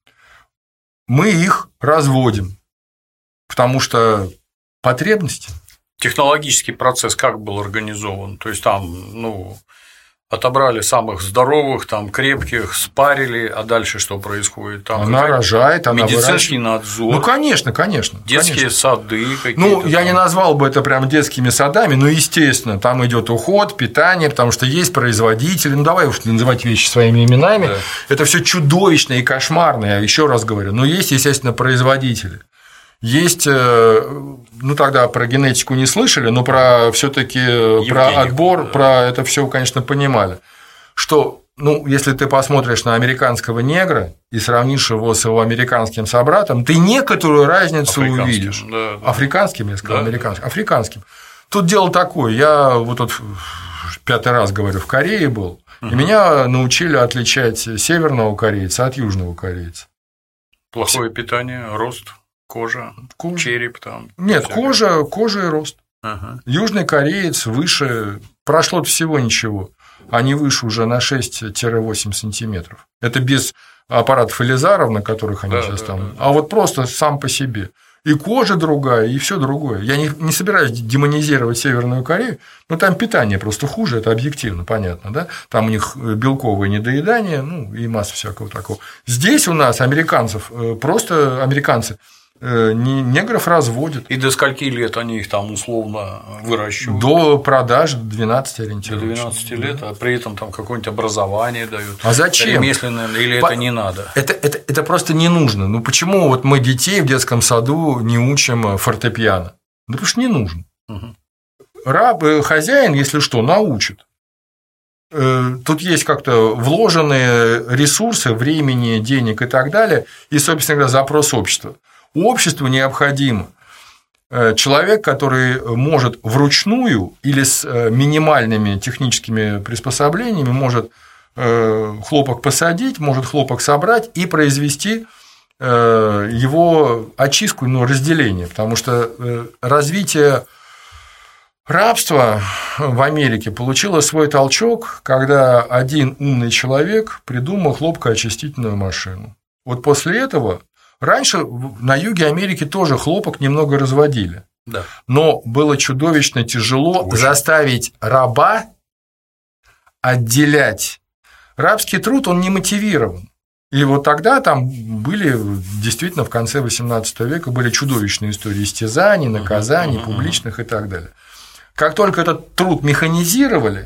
Мы их разводим, потому что потребности. Технологический процесс как был организован? То есть там, ну, отобрали самых здоровых, там крепких, спарили, а дальше что происходит? Там она рожает, она медицинский надзор. Ну, конечно, конечно. Детские конечно. сады какие-то. Ну, я там. не назвал бы это прям детскими садами, но, естественно, там идет уход, питание, потому что есть производители. Ну, давай уж называть вещи своими именами. Да. Это все чудовищно и кошмарно, я еще раз говорю. Но есть, естественно, производители. Есть, ну тогда про генетику не слышали, но про все-таки про отбор, да. про это все, конечно, понимали, что, ну, если ты посмотришь на американского негра и сравнишь его с его американским собратом, ты некоторую разницу увидишь. Да, да. Африканским, я сказал, да, американским, да. африканским. Тут дело такое, я вот тут пятый раз говорю, в Корее был, угу. и меня научили отличать северного корейца от южного корейца. Плохое питание, рост. Кожа, кожа, череп там. Нет, кожа, кожа и рост. Ага. Южный кореец выше, прошло всего ничего, они выше уже на шесть-восемь сантиметров. Это без аппаратов Элизаров, на которых они да, сейчас да, там, да. а вот просто сам по себе. И кожа другая, и все другое. Я не, не собираюсь демонизировать Северную Корею, но там питание просто хуже, это объективно, понятно, да? Там у них белковое недоедание, ну и масса всякого такого. Здесь у нас американцев, просто американцы негров разводят. И до скольки лет они их там условно выращивают? До продажи двенадцати ориентировочно. До двенадцати лет, да. А при этом там какое-нибудь образование дают. А зачем? Ремесленное, или По... это не надо? Это, это, это просто не нужно. Ну почему вот мы детей в детском саду не учим фортепиано? Да потому что не нужно. Угу. Раб, хозяин, если что, научит. тут есть как-то вложенные ресурсы, времени, денег и так далее, и, собственно говоря, запрос общества. Обществу необходим человек, который может вручную или с минимальными техническими приспособлениями может хлопок посадить, может хлопок собрать и произвести его очистку, ну, разделение, потому что развитие рабства в Америке получило свой толчок, когда один умный человек придумал хлопкоочистительную машину. Вот после этого раньше на юге Америки тоже хлопок немного разводили, да. Но было чудовищно тяжело Очень. заставить раба отделять. Рабский труд, он не мотивирован. И вот тогда там были, действительно, в конце восемнадцатого века были чудовищные истории истязаний, наказаний, публичных и так далее. Как только этот труд механизировали,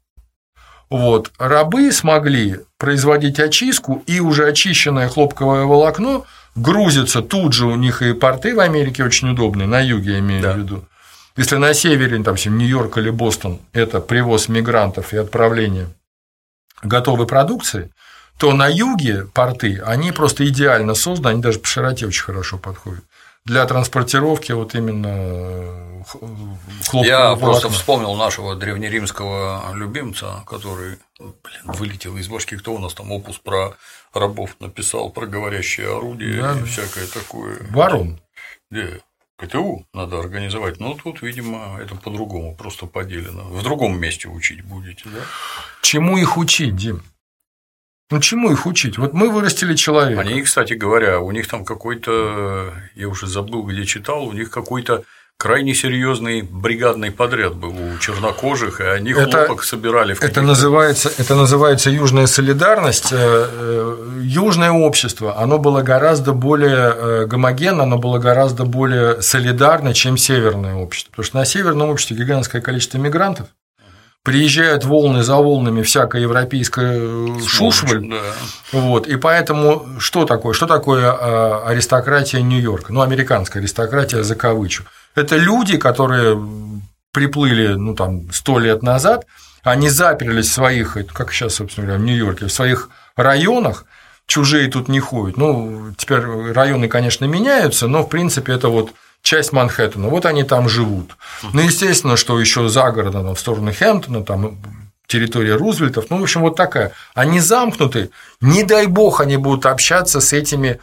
вот, рабы смогли производить очистку, и уже очищенное хлопковое волокно грузится тут же, у них и порты в Америке очень удобные, на юге я имею да. в виду. Если на севере, там, Нью-Йорк или Бостон, это привоз мигрантов и отправление готовой продукции, то на юге порты, они просто идеально созданы, они даже по широте очень хорошо подходят для транспортировки вот именно хлопкового Я волокна. просто вспомнил нашего древнеримского любимца, который, блин, вылетел из башки, кто у нас там опус про рабов написал, про говорящие орудия да, и да. всякое такое. Варун. Где? КТУ надо организовать, но тут, видимо, это по-другому, просто поделено. В другом месте учить будете, да? Чему их учить, Дим? Ну, чему их учить? Вот мы вырастили человека. Они, кстати говоря, у них там какой-то, я уже забыл, где читал, у них какой-то крайне серьезный бригадный подряд был у чернокожих, и они это, хлопок собирали в это называется, это называется южная солидарность. Южное общество, оно было гораздо более гомогенно, оно было гораздо более солидарно, чем северное общество. Потому что на северном обществе гигантское количество мигрантов, приезжают волны за волнами всякая европейская шушваль, да. Вот, и поэтому что такое? Что такое аристократия Нью-Йорка? Ну, американская аристократия, закавычу. Это люди, которые приплыли, ну, там, сто лет назад, они заперлись в своих, как сейчас, собственно говоря, в Нью-Йорке, в своих районах, чужие тут не ходят. Ну, теперь районы, конечно, меняются, но, в принципе, это вот часть Манхэттена, вот они там живут. Ну, естественно, что еще за городом, в сторону Хэмптона, там территория Рузвельтов, ну, в общем, вот такая. Они замкнуты, не дай бог они будут общаться с этими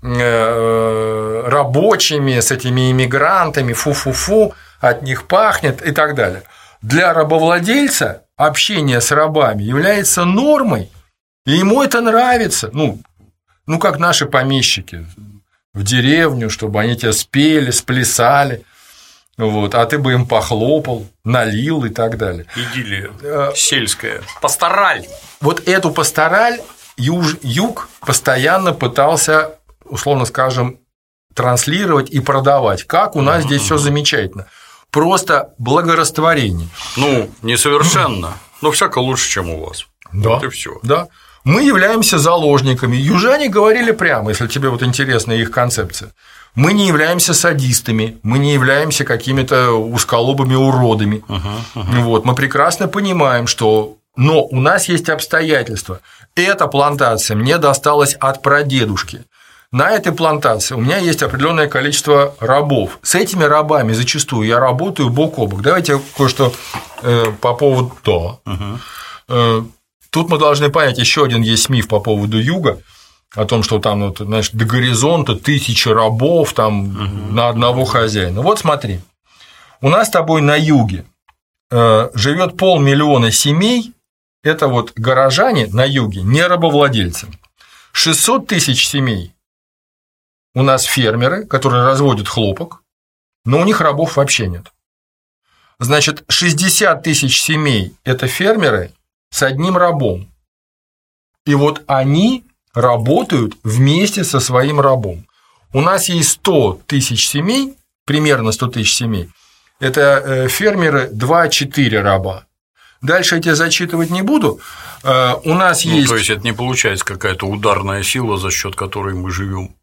рабочими, с этими иммигрантами, фу-фу-фу, от них пахнет и так далее. Для рабовладельца общение с рабами является нормой, и ему это нравится. Ну, ну как наши помещики в деревню, чтобы они тебя спели, сплясали, вот, а ты бы им похлопал, налил и так далее. Идиллия сельская. Пастораль. Вот эту пастораль юж, юг постоянно пытался, условно скажем, транслировать и продавать. Как у нас здесь все замечательно. Просто благорастворение. Ну, несовершенно, но всяко лучше, чем у вас. Да. Вот и все. Да. Мы являемся заложниками. Южане говорили прямо, если тебе вот интересна их концепция. Мы не являемся садистами, мы не являемся какими-то узколобыми уродами. Uh-huh, uh-huh. Вот, мы прекрасно понимаем, что… Но у нас есть обстоятельства. Эта плантация мне досталась от прадедушки. На этой плантации у меня есть определенное количество рабов. С этими рабами зачастую я работаю бок о бок. Давайте кое-что по поводу… Да. Uh-huh. Тут мы должны понять, еще один есть миф по поводу юга, о том, что там, вот, знаешь, до горизонта тысячи рабов там, угу. на одного хозяина. Вот смотри, у нас с тобой на юге живет полмиллиона семей, это вот горожане на юге, не рабовладельцы. шестьсот тысяч семей у нас фермеры, которые разводят хлопок, но у них рабов вообще нет. Значит, шестьдесят тысяч семей – это фермеры с одним рабом. И вот они работают вместе со своим рабом. У нас есть сто тысяч семей, примерно сто тысяч семей, это фермеры два-четыре раба. Дальше я тебя зачитывать не буду. У нас ну, есть… То есть это не получается какая-то ударная сила, за счет которой мы живем.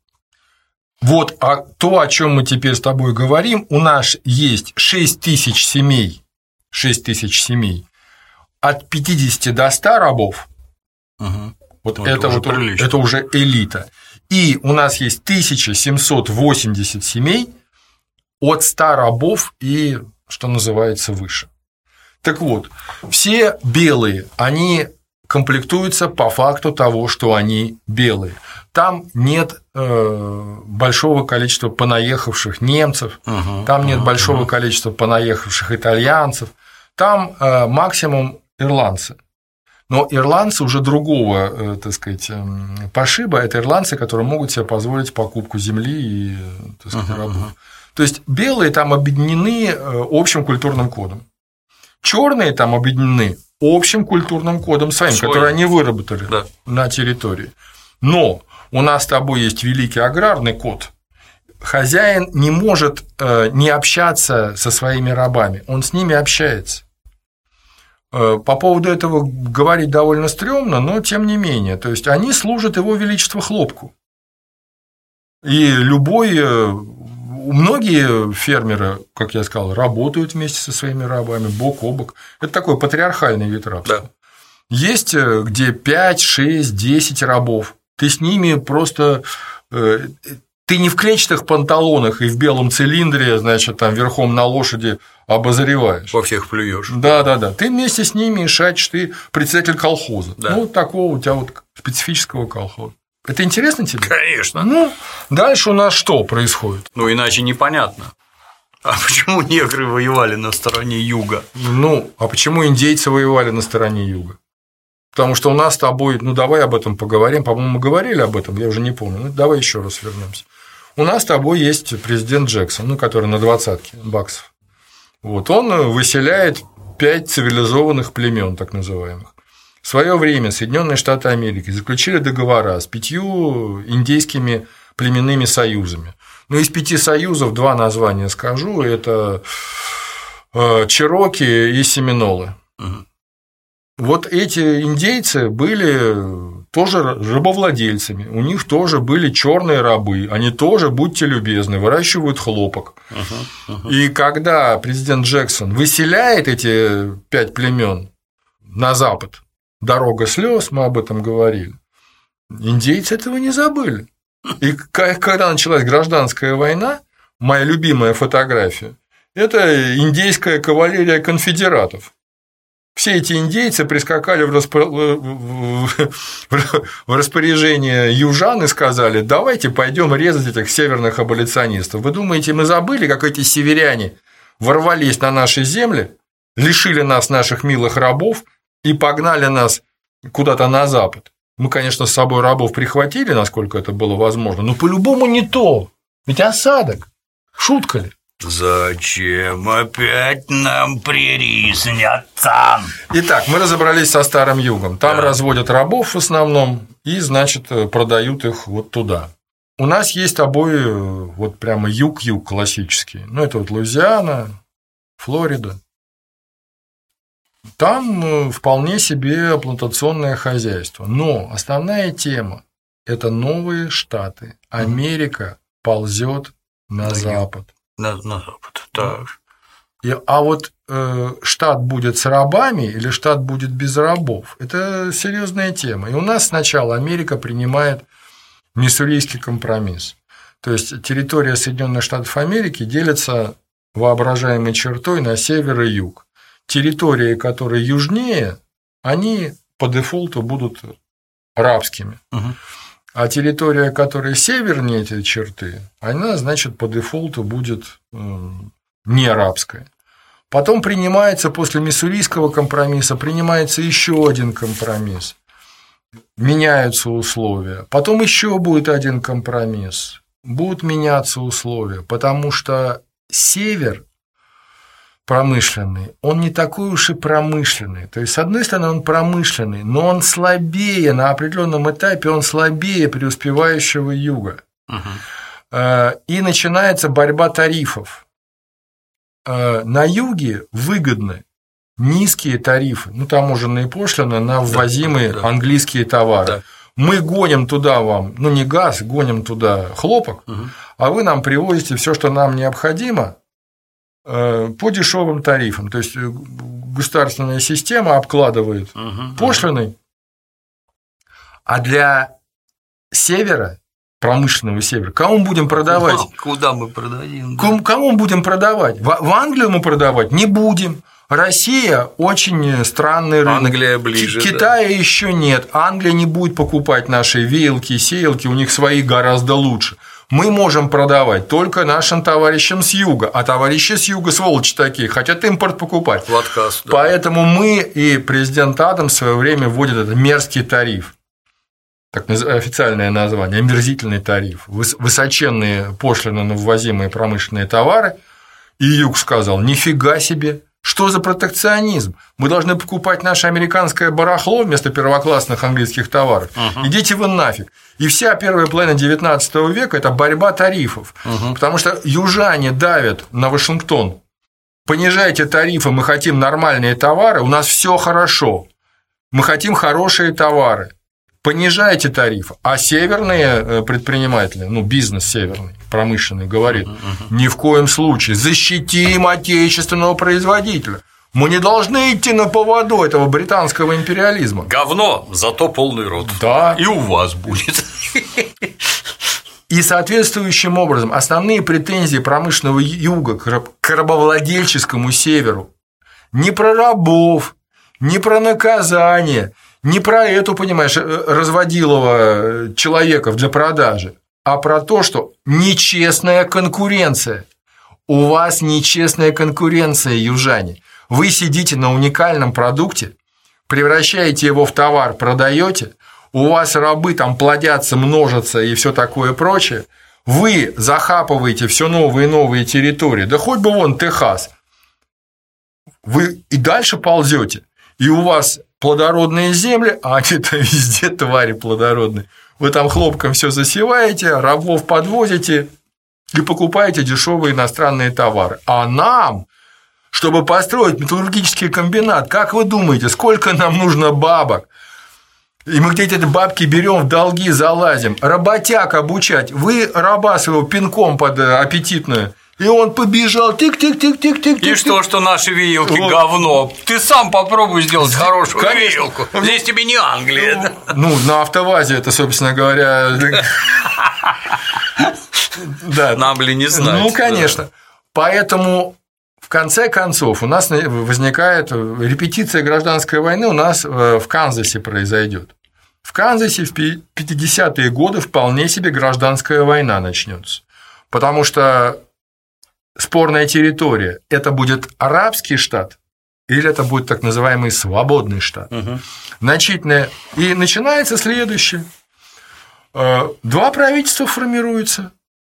Вот а то, о чем мы теперь с тобой говорим, у нас есть шесть тысяч семей, шесть тысяч семей. от пятидесяти до ста рабов. Угу. Вот ну, это, это, уже вот, это уже элита. И у нас есть тысяча семьсот восемьдесят семей от ста рабов и, что называется, выше. Так вот, все белые, они комплектуются по факту того, что они белые. Там нет э, большого количества понаехавших немцев, uh-huh, там нет uh-huh, большого uh-huh. количества понаехавших итальянцев, там э, максимум ирландцы. Но ирландцы уже другого, э, так сказать, э, пошиба, это ирландцы, которые могут себе позволить покупку земли и, так сказать, uh-huh, рабов. Uh-huh. То есть белые там объединены общим культурным кодом. Черные там объединены общим культурным кодом своим, Свой. который они выработали да. на территории. Но у нас с тобой есть великий аграрный код. Хозяин не может не общаться со своими рабами, он с ними общается. По поводу этого говорить довольно стрёмно, но тем не менее. То есть они служат его величеству хлопку. И любой... Многие фермеры, как я сказал, работают вместе со своими рабами, бок о бок. Это такой патриархальный вид рабства. Да. Есть где пять, шесть, десять рабов. Ты с ними просто… Ты не в клетчатых панталонах и в белом цилиндре, значит, там верхом на лошади обозреваешь. Во всех плюешь. Да, да, да. Ты вместе с ними шатишь, ты председатель колхоза. Да. Ну, такого у тебя вот специфического колхоза. Это интересно тебе? Конечно. Ну, дальше у нас что происходит? Ну, иначе непонятно. А почему негры воевали на стороне юга? Ну, а почему индейцы воевали на стороне юга? Потому что у нас с тобой, ну, давай об этом поговорим. По-моему, мы говорили об этом, я уже не помню. Ну, давай еще раз вернемся. У нас с тобой есть президент Джексон, ну, который на двадцатке баксов. Вот он выселяет пять цивилизованных племен, так называемых. В свое время Соединенные Штаты Америки заключили договора с пятью индейскими племенными союзами. Ну, из пяти союзов два названия скажу. Это чероки и семинолы. Угу. Вот эти индейцы были тоже рабовладельцами, у них тоже были черные рабы, они тоже, будьте любезны, выращивают хлопок. Uh-huh, uh-huh. И когда президент Джексон выселяет эти пять племен на запад, дорога слез, мы об этом говорили, индейцы этого не забыли. И когда началась гражданская война, моя любимая фотография – это индейская кавалерия конфедератов. Все эти индейцы прискакали в, распор... в распоряжение южан и сказали: давайте пойдем резать этих северных аболиционистов. Вы думаете, мы забыли, как эти северяне ворвались на наши земли, лишили нас наших милых рабов и погнали нас куда-то на запад? Мы, конечно, с собой рабов прихватили, насколько это было возможно, но по-любому не то. Ведь осадок. Шутка ли? Зачем опять нам прерии снятся? Итак, мы разобрались со Старым Югом. Там да. разводят рабов в основном и, значит, продают их вот туда. У нас есть с тобой вот прямо юг-юг классический. Ну, это вот Луизиана, Флорида. Там вполне себе плантационное хозяйство. Но основная тема – это новые штаты. Америка ползет на, на запад. На, на запад, так. И, а вот э, штат будет с рабами или штат будет без рабов – это серьезная тема. И у нас сначала Америка принимает Миссурийский компромисс. То есть территория Соединенных Штатов Америки делится воображаемой чертой на север и юг. Территории, которые южнее, они по дефолту будут рабскими. Угу. А территория, которая севернее этой черты, она, значит, по дефолту будет не арабская. Потом принимается, после Миссурийского компромисса, принимается еще один компромисс. Меняются условия. Потом еще будет один компромисс. Будут меняться условия, потому что север промышленный, он не такой уж и промышленный. То есть, с одной стороны, он промышленный, но он слабее, на определенном этапе он слабее преуспевающего юга. Угу. И начинается борьба тарифов. На юге выгодны низкие тарифы, ну, таможенные пошлины на ввозимые да, да. английские товары. Да. Мы гоним туда вам, ну, не газ, гоним туда хлопок, угу. а вы нам привозите все, что нам необходимо, по дешевым тарифам. То есть государственная система обкладывает угу, пошлиной, а для севера, промышленного севера, кому будем продавать? Ну, куда мы продадим? Кому, кому будем продавать? В, в Англию мы продавать не будем. Россия очень странный рынок. Англия ближе. Китая да. еще нет. Англия не будет покупать наши веялки, сеялки, у них свои гораздо лучше. Мы можем продавать только нашим товарищам с юга, а товарищи с юга сволочи такие, хотят импорт покупать. В отказ, да. Поэтому мы и президент Адамс в свое время вводит этот мерзкий тариф. Так официальное название, омерзительный тариф, высоченные пошлины на ввозимые промышленные товары, и Юг сказал: нифига себе, что за протекционизм, мы должны покупать наше американское барахло вместо первоклассных английских товаров, uh-huh. идите вы нафиг. И вся первая половина девятнадцатого века – это борьба тарифов, uh-huh. потому что южане давят на Вашингтон: понижайте тарифы, мы хотим нормальные товары, у нас все хорошо, мы хотим хорошие товары. Понижайте тариф, а северные предприниматели, ну, бизнес северный, промышленный, говорит: uh-huh. ни в коем случае защитим отечественного производителя. Мы не должны идти на поводу этого британского империализма. Говно, зато полный рот. Да. И у вас будет. И соответствующим образом основные претензии промышленного юга к рабовладельческому северу не про рабов, не про наказание, не про эту, понимаешь, разводилого человеков для продажи, а про то, что нечестная конкуренция. У вас нечестная конкуренция, южане. Вы сидите на уникальном продукте, превращаете его в товар, продаете, у вас рабы там плодятся, множатся и все такое прочее, вы захапываете все новые и новые территории, да хоть бы вон Техас, вы и дальше ползете, и у вас плодородные земли, а они-то везде твари плодородные. Вы там хлопком все засеваете, рабов подвозите и покупаете дешевые иностранные товары. А нам, чтобы построить металлургический комбинат, как вы думаете, сколько нам нужно бабок? И мы где-то эти бабки берем, в долги залазим, работяг обучать. Вы раба своего пинком под аппетитную, и он побежал, тык-тык-тык-тык-тык. И что, что наши веялки вот. Говно? Ты сам попробуй сделать хорошую Конечно. веялку. Здесь тебе не Англия. Ну, на АвтоВАЗе это, собственно говоря… Нам ли не знать. Ну, конечно. Поэтому, в конце концов, у нас возникает репетиция гражданской войны, у нас в Канзасе произойдет. В Канзасе в пятидесятые годы вполне себе гражданская война начнется, потому что спорная территория – это будет арабский штат или это будет так называемый свободный штат. Угу. Значительное. И начинается следующее. Два правительства формируются,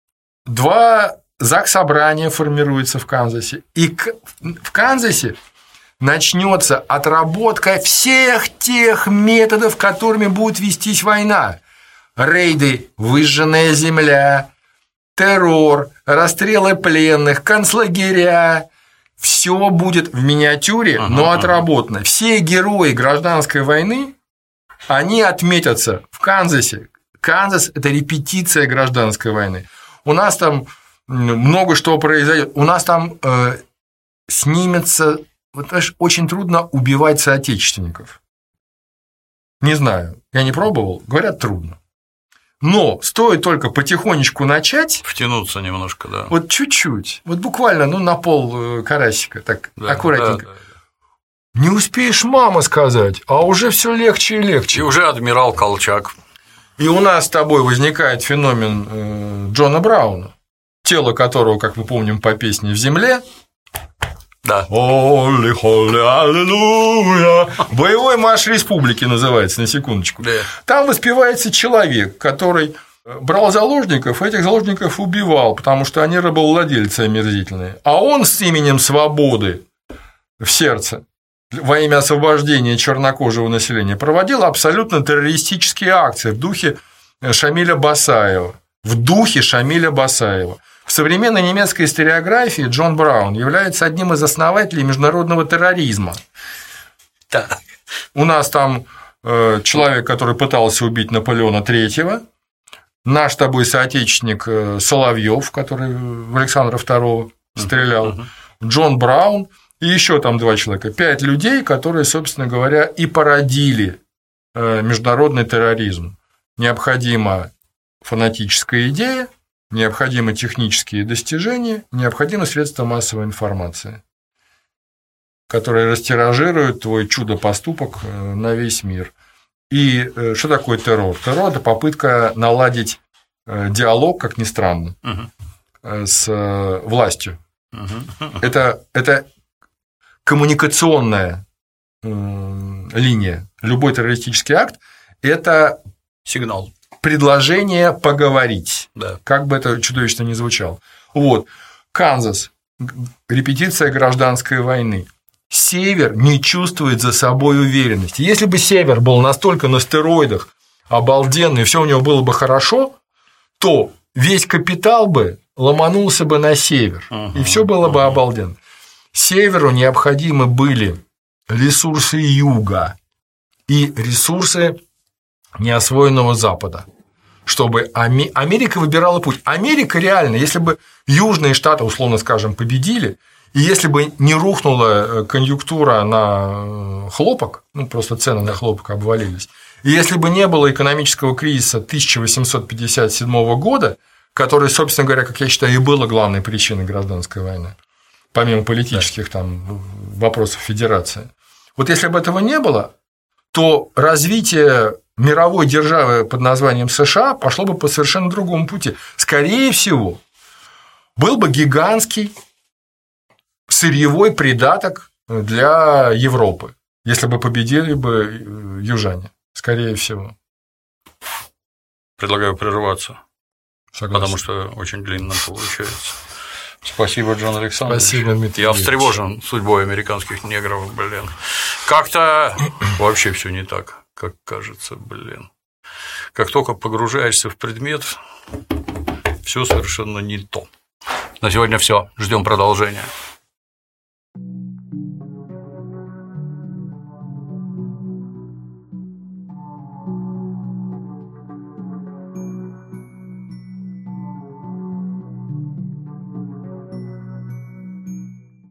два заксобрания формируются в Канзасе, и в Канзасе начнется отработка всех тех методов, которыми будет вестись война. Рейды, выжженная земля, террор, расстрелы пленных, концлагеря. Все будет в миниатюре, ага, но отработано. Ага. Все герои гражданской войны, они отметятся в Канзасе. Канзас – это репетиция гражданской войны. У нас там много что произойдет. У нас там э, снимется… Вот, знаешь, очень трудно убивать соотечественников. Не знаю, я не пробовал, говорят, трудно. Но стоит только потихонечку начать… Втянуться немножко, да. Вот чуть-чуть, вот буквально, ну, на пол карасика, так да, аккуратненько. Да, да, да. Не успеешь мама сказать, а уже все легче и легче. И уже адмирал Колчак. И у нас с тобой возникает феномен Джона Брауна, тело которого, как мы помним по песне «В земле», да. Холли, холли, аллилуйя. Боевой марш республики называется, на секундочку. Да. Там воспевается человек, который брал заложников, этих заложников убивал, потому что они рабовладельцы омерзительные. А он с именем свободы в сердце во имя освобождения чернокожего населения проводил абсолютно террористические акции в духе Шамиля Басаева. В духе Шамиля Басаева. В современной немецкой историографии Джон Браун является одним из основателей международного терроризма. Так. У нас там э, человек, который пытался убить Наполеона третьего, наш с тобой соотечественник Соловьев, который в Александра второго стрелял, uh-huh. Джон Браун и еще там два человека. Пять людей, которые, собственно говоря, и породили международный терроризм. Необходима фанатическая идея, необходимы технические достижения, необходимы средства массовой информации, которые растиражируют твой чудо-поступок на весь мир. И что такое террор? Террор – это попытка наладить диалог, как ни странно, угу. с властью. Угу. Это, это коммуникационная линия. Любой террористический акт – это сигнал. Предложение поговорить, да. Как бы это чудовищно ни звучало. Вот. Канзас. Репетиция гражданской войны. Север не чувствует за собой уверенности. Если бы Север был настолько на стероидах, обалденный, и все у него было бы хорошо, то весь капитал бы ломанулся бы на север, uh-huh, и все было uh-huh. бы обалденно. Северу необходимы были ресурсы юга и ресурсы неосвоенного Запада, чтобы Америка выбирала путь. Америка реально, если бы южные штаты, условно скажем, победили, и если бы не рухнула конъюнктура на хлопок, ну просто цены на хлопок обвалились, и если бы не было экономического кризиса тысяча восемьсот пятьдесят седьмого года, который, собственно говоря, как я считаю, и было главной причиной гражданской войны, помимо политических там вопросов федерации, вот если бы этого не было, то развитие мировой державы под названием США пошло бы по совершенно другому пути. Скорее всего, был бы гигантский сырьевой придаток для Европы, если бы победили бы южане. Скорее всего. Предлагаю прерваться. Согласен. Потому что очень длинно получается. Спасибо, Джон Александрович. Спасибо, Дмитрий. Я встревожен судьбой американских негров, блин. Как-то вообще все не так, как кажется, блин. Как только погружаешься в предмет, все совершенно не то. На сегодня все. Ждем продолжения.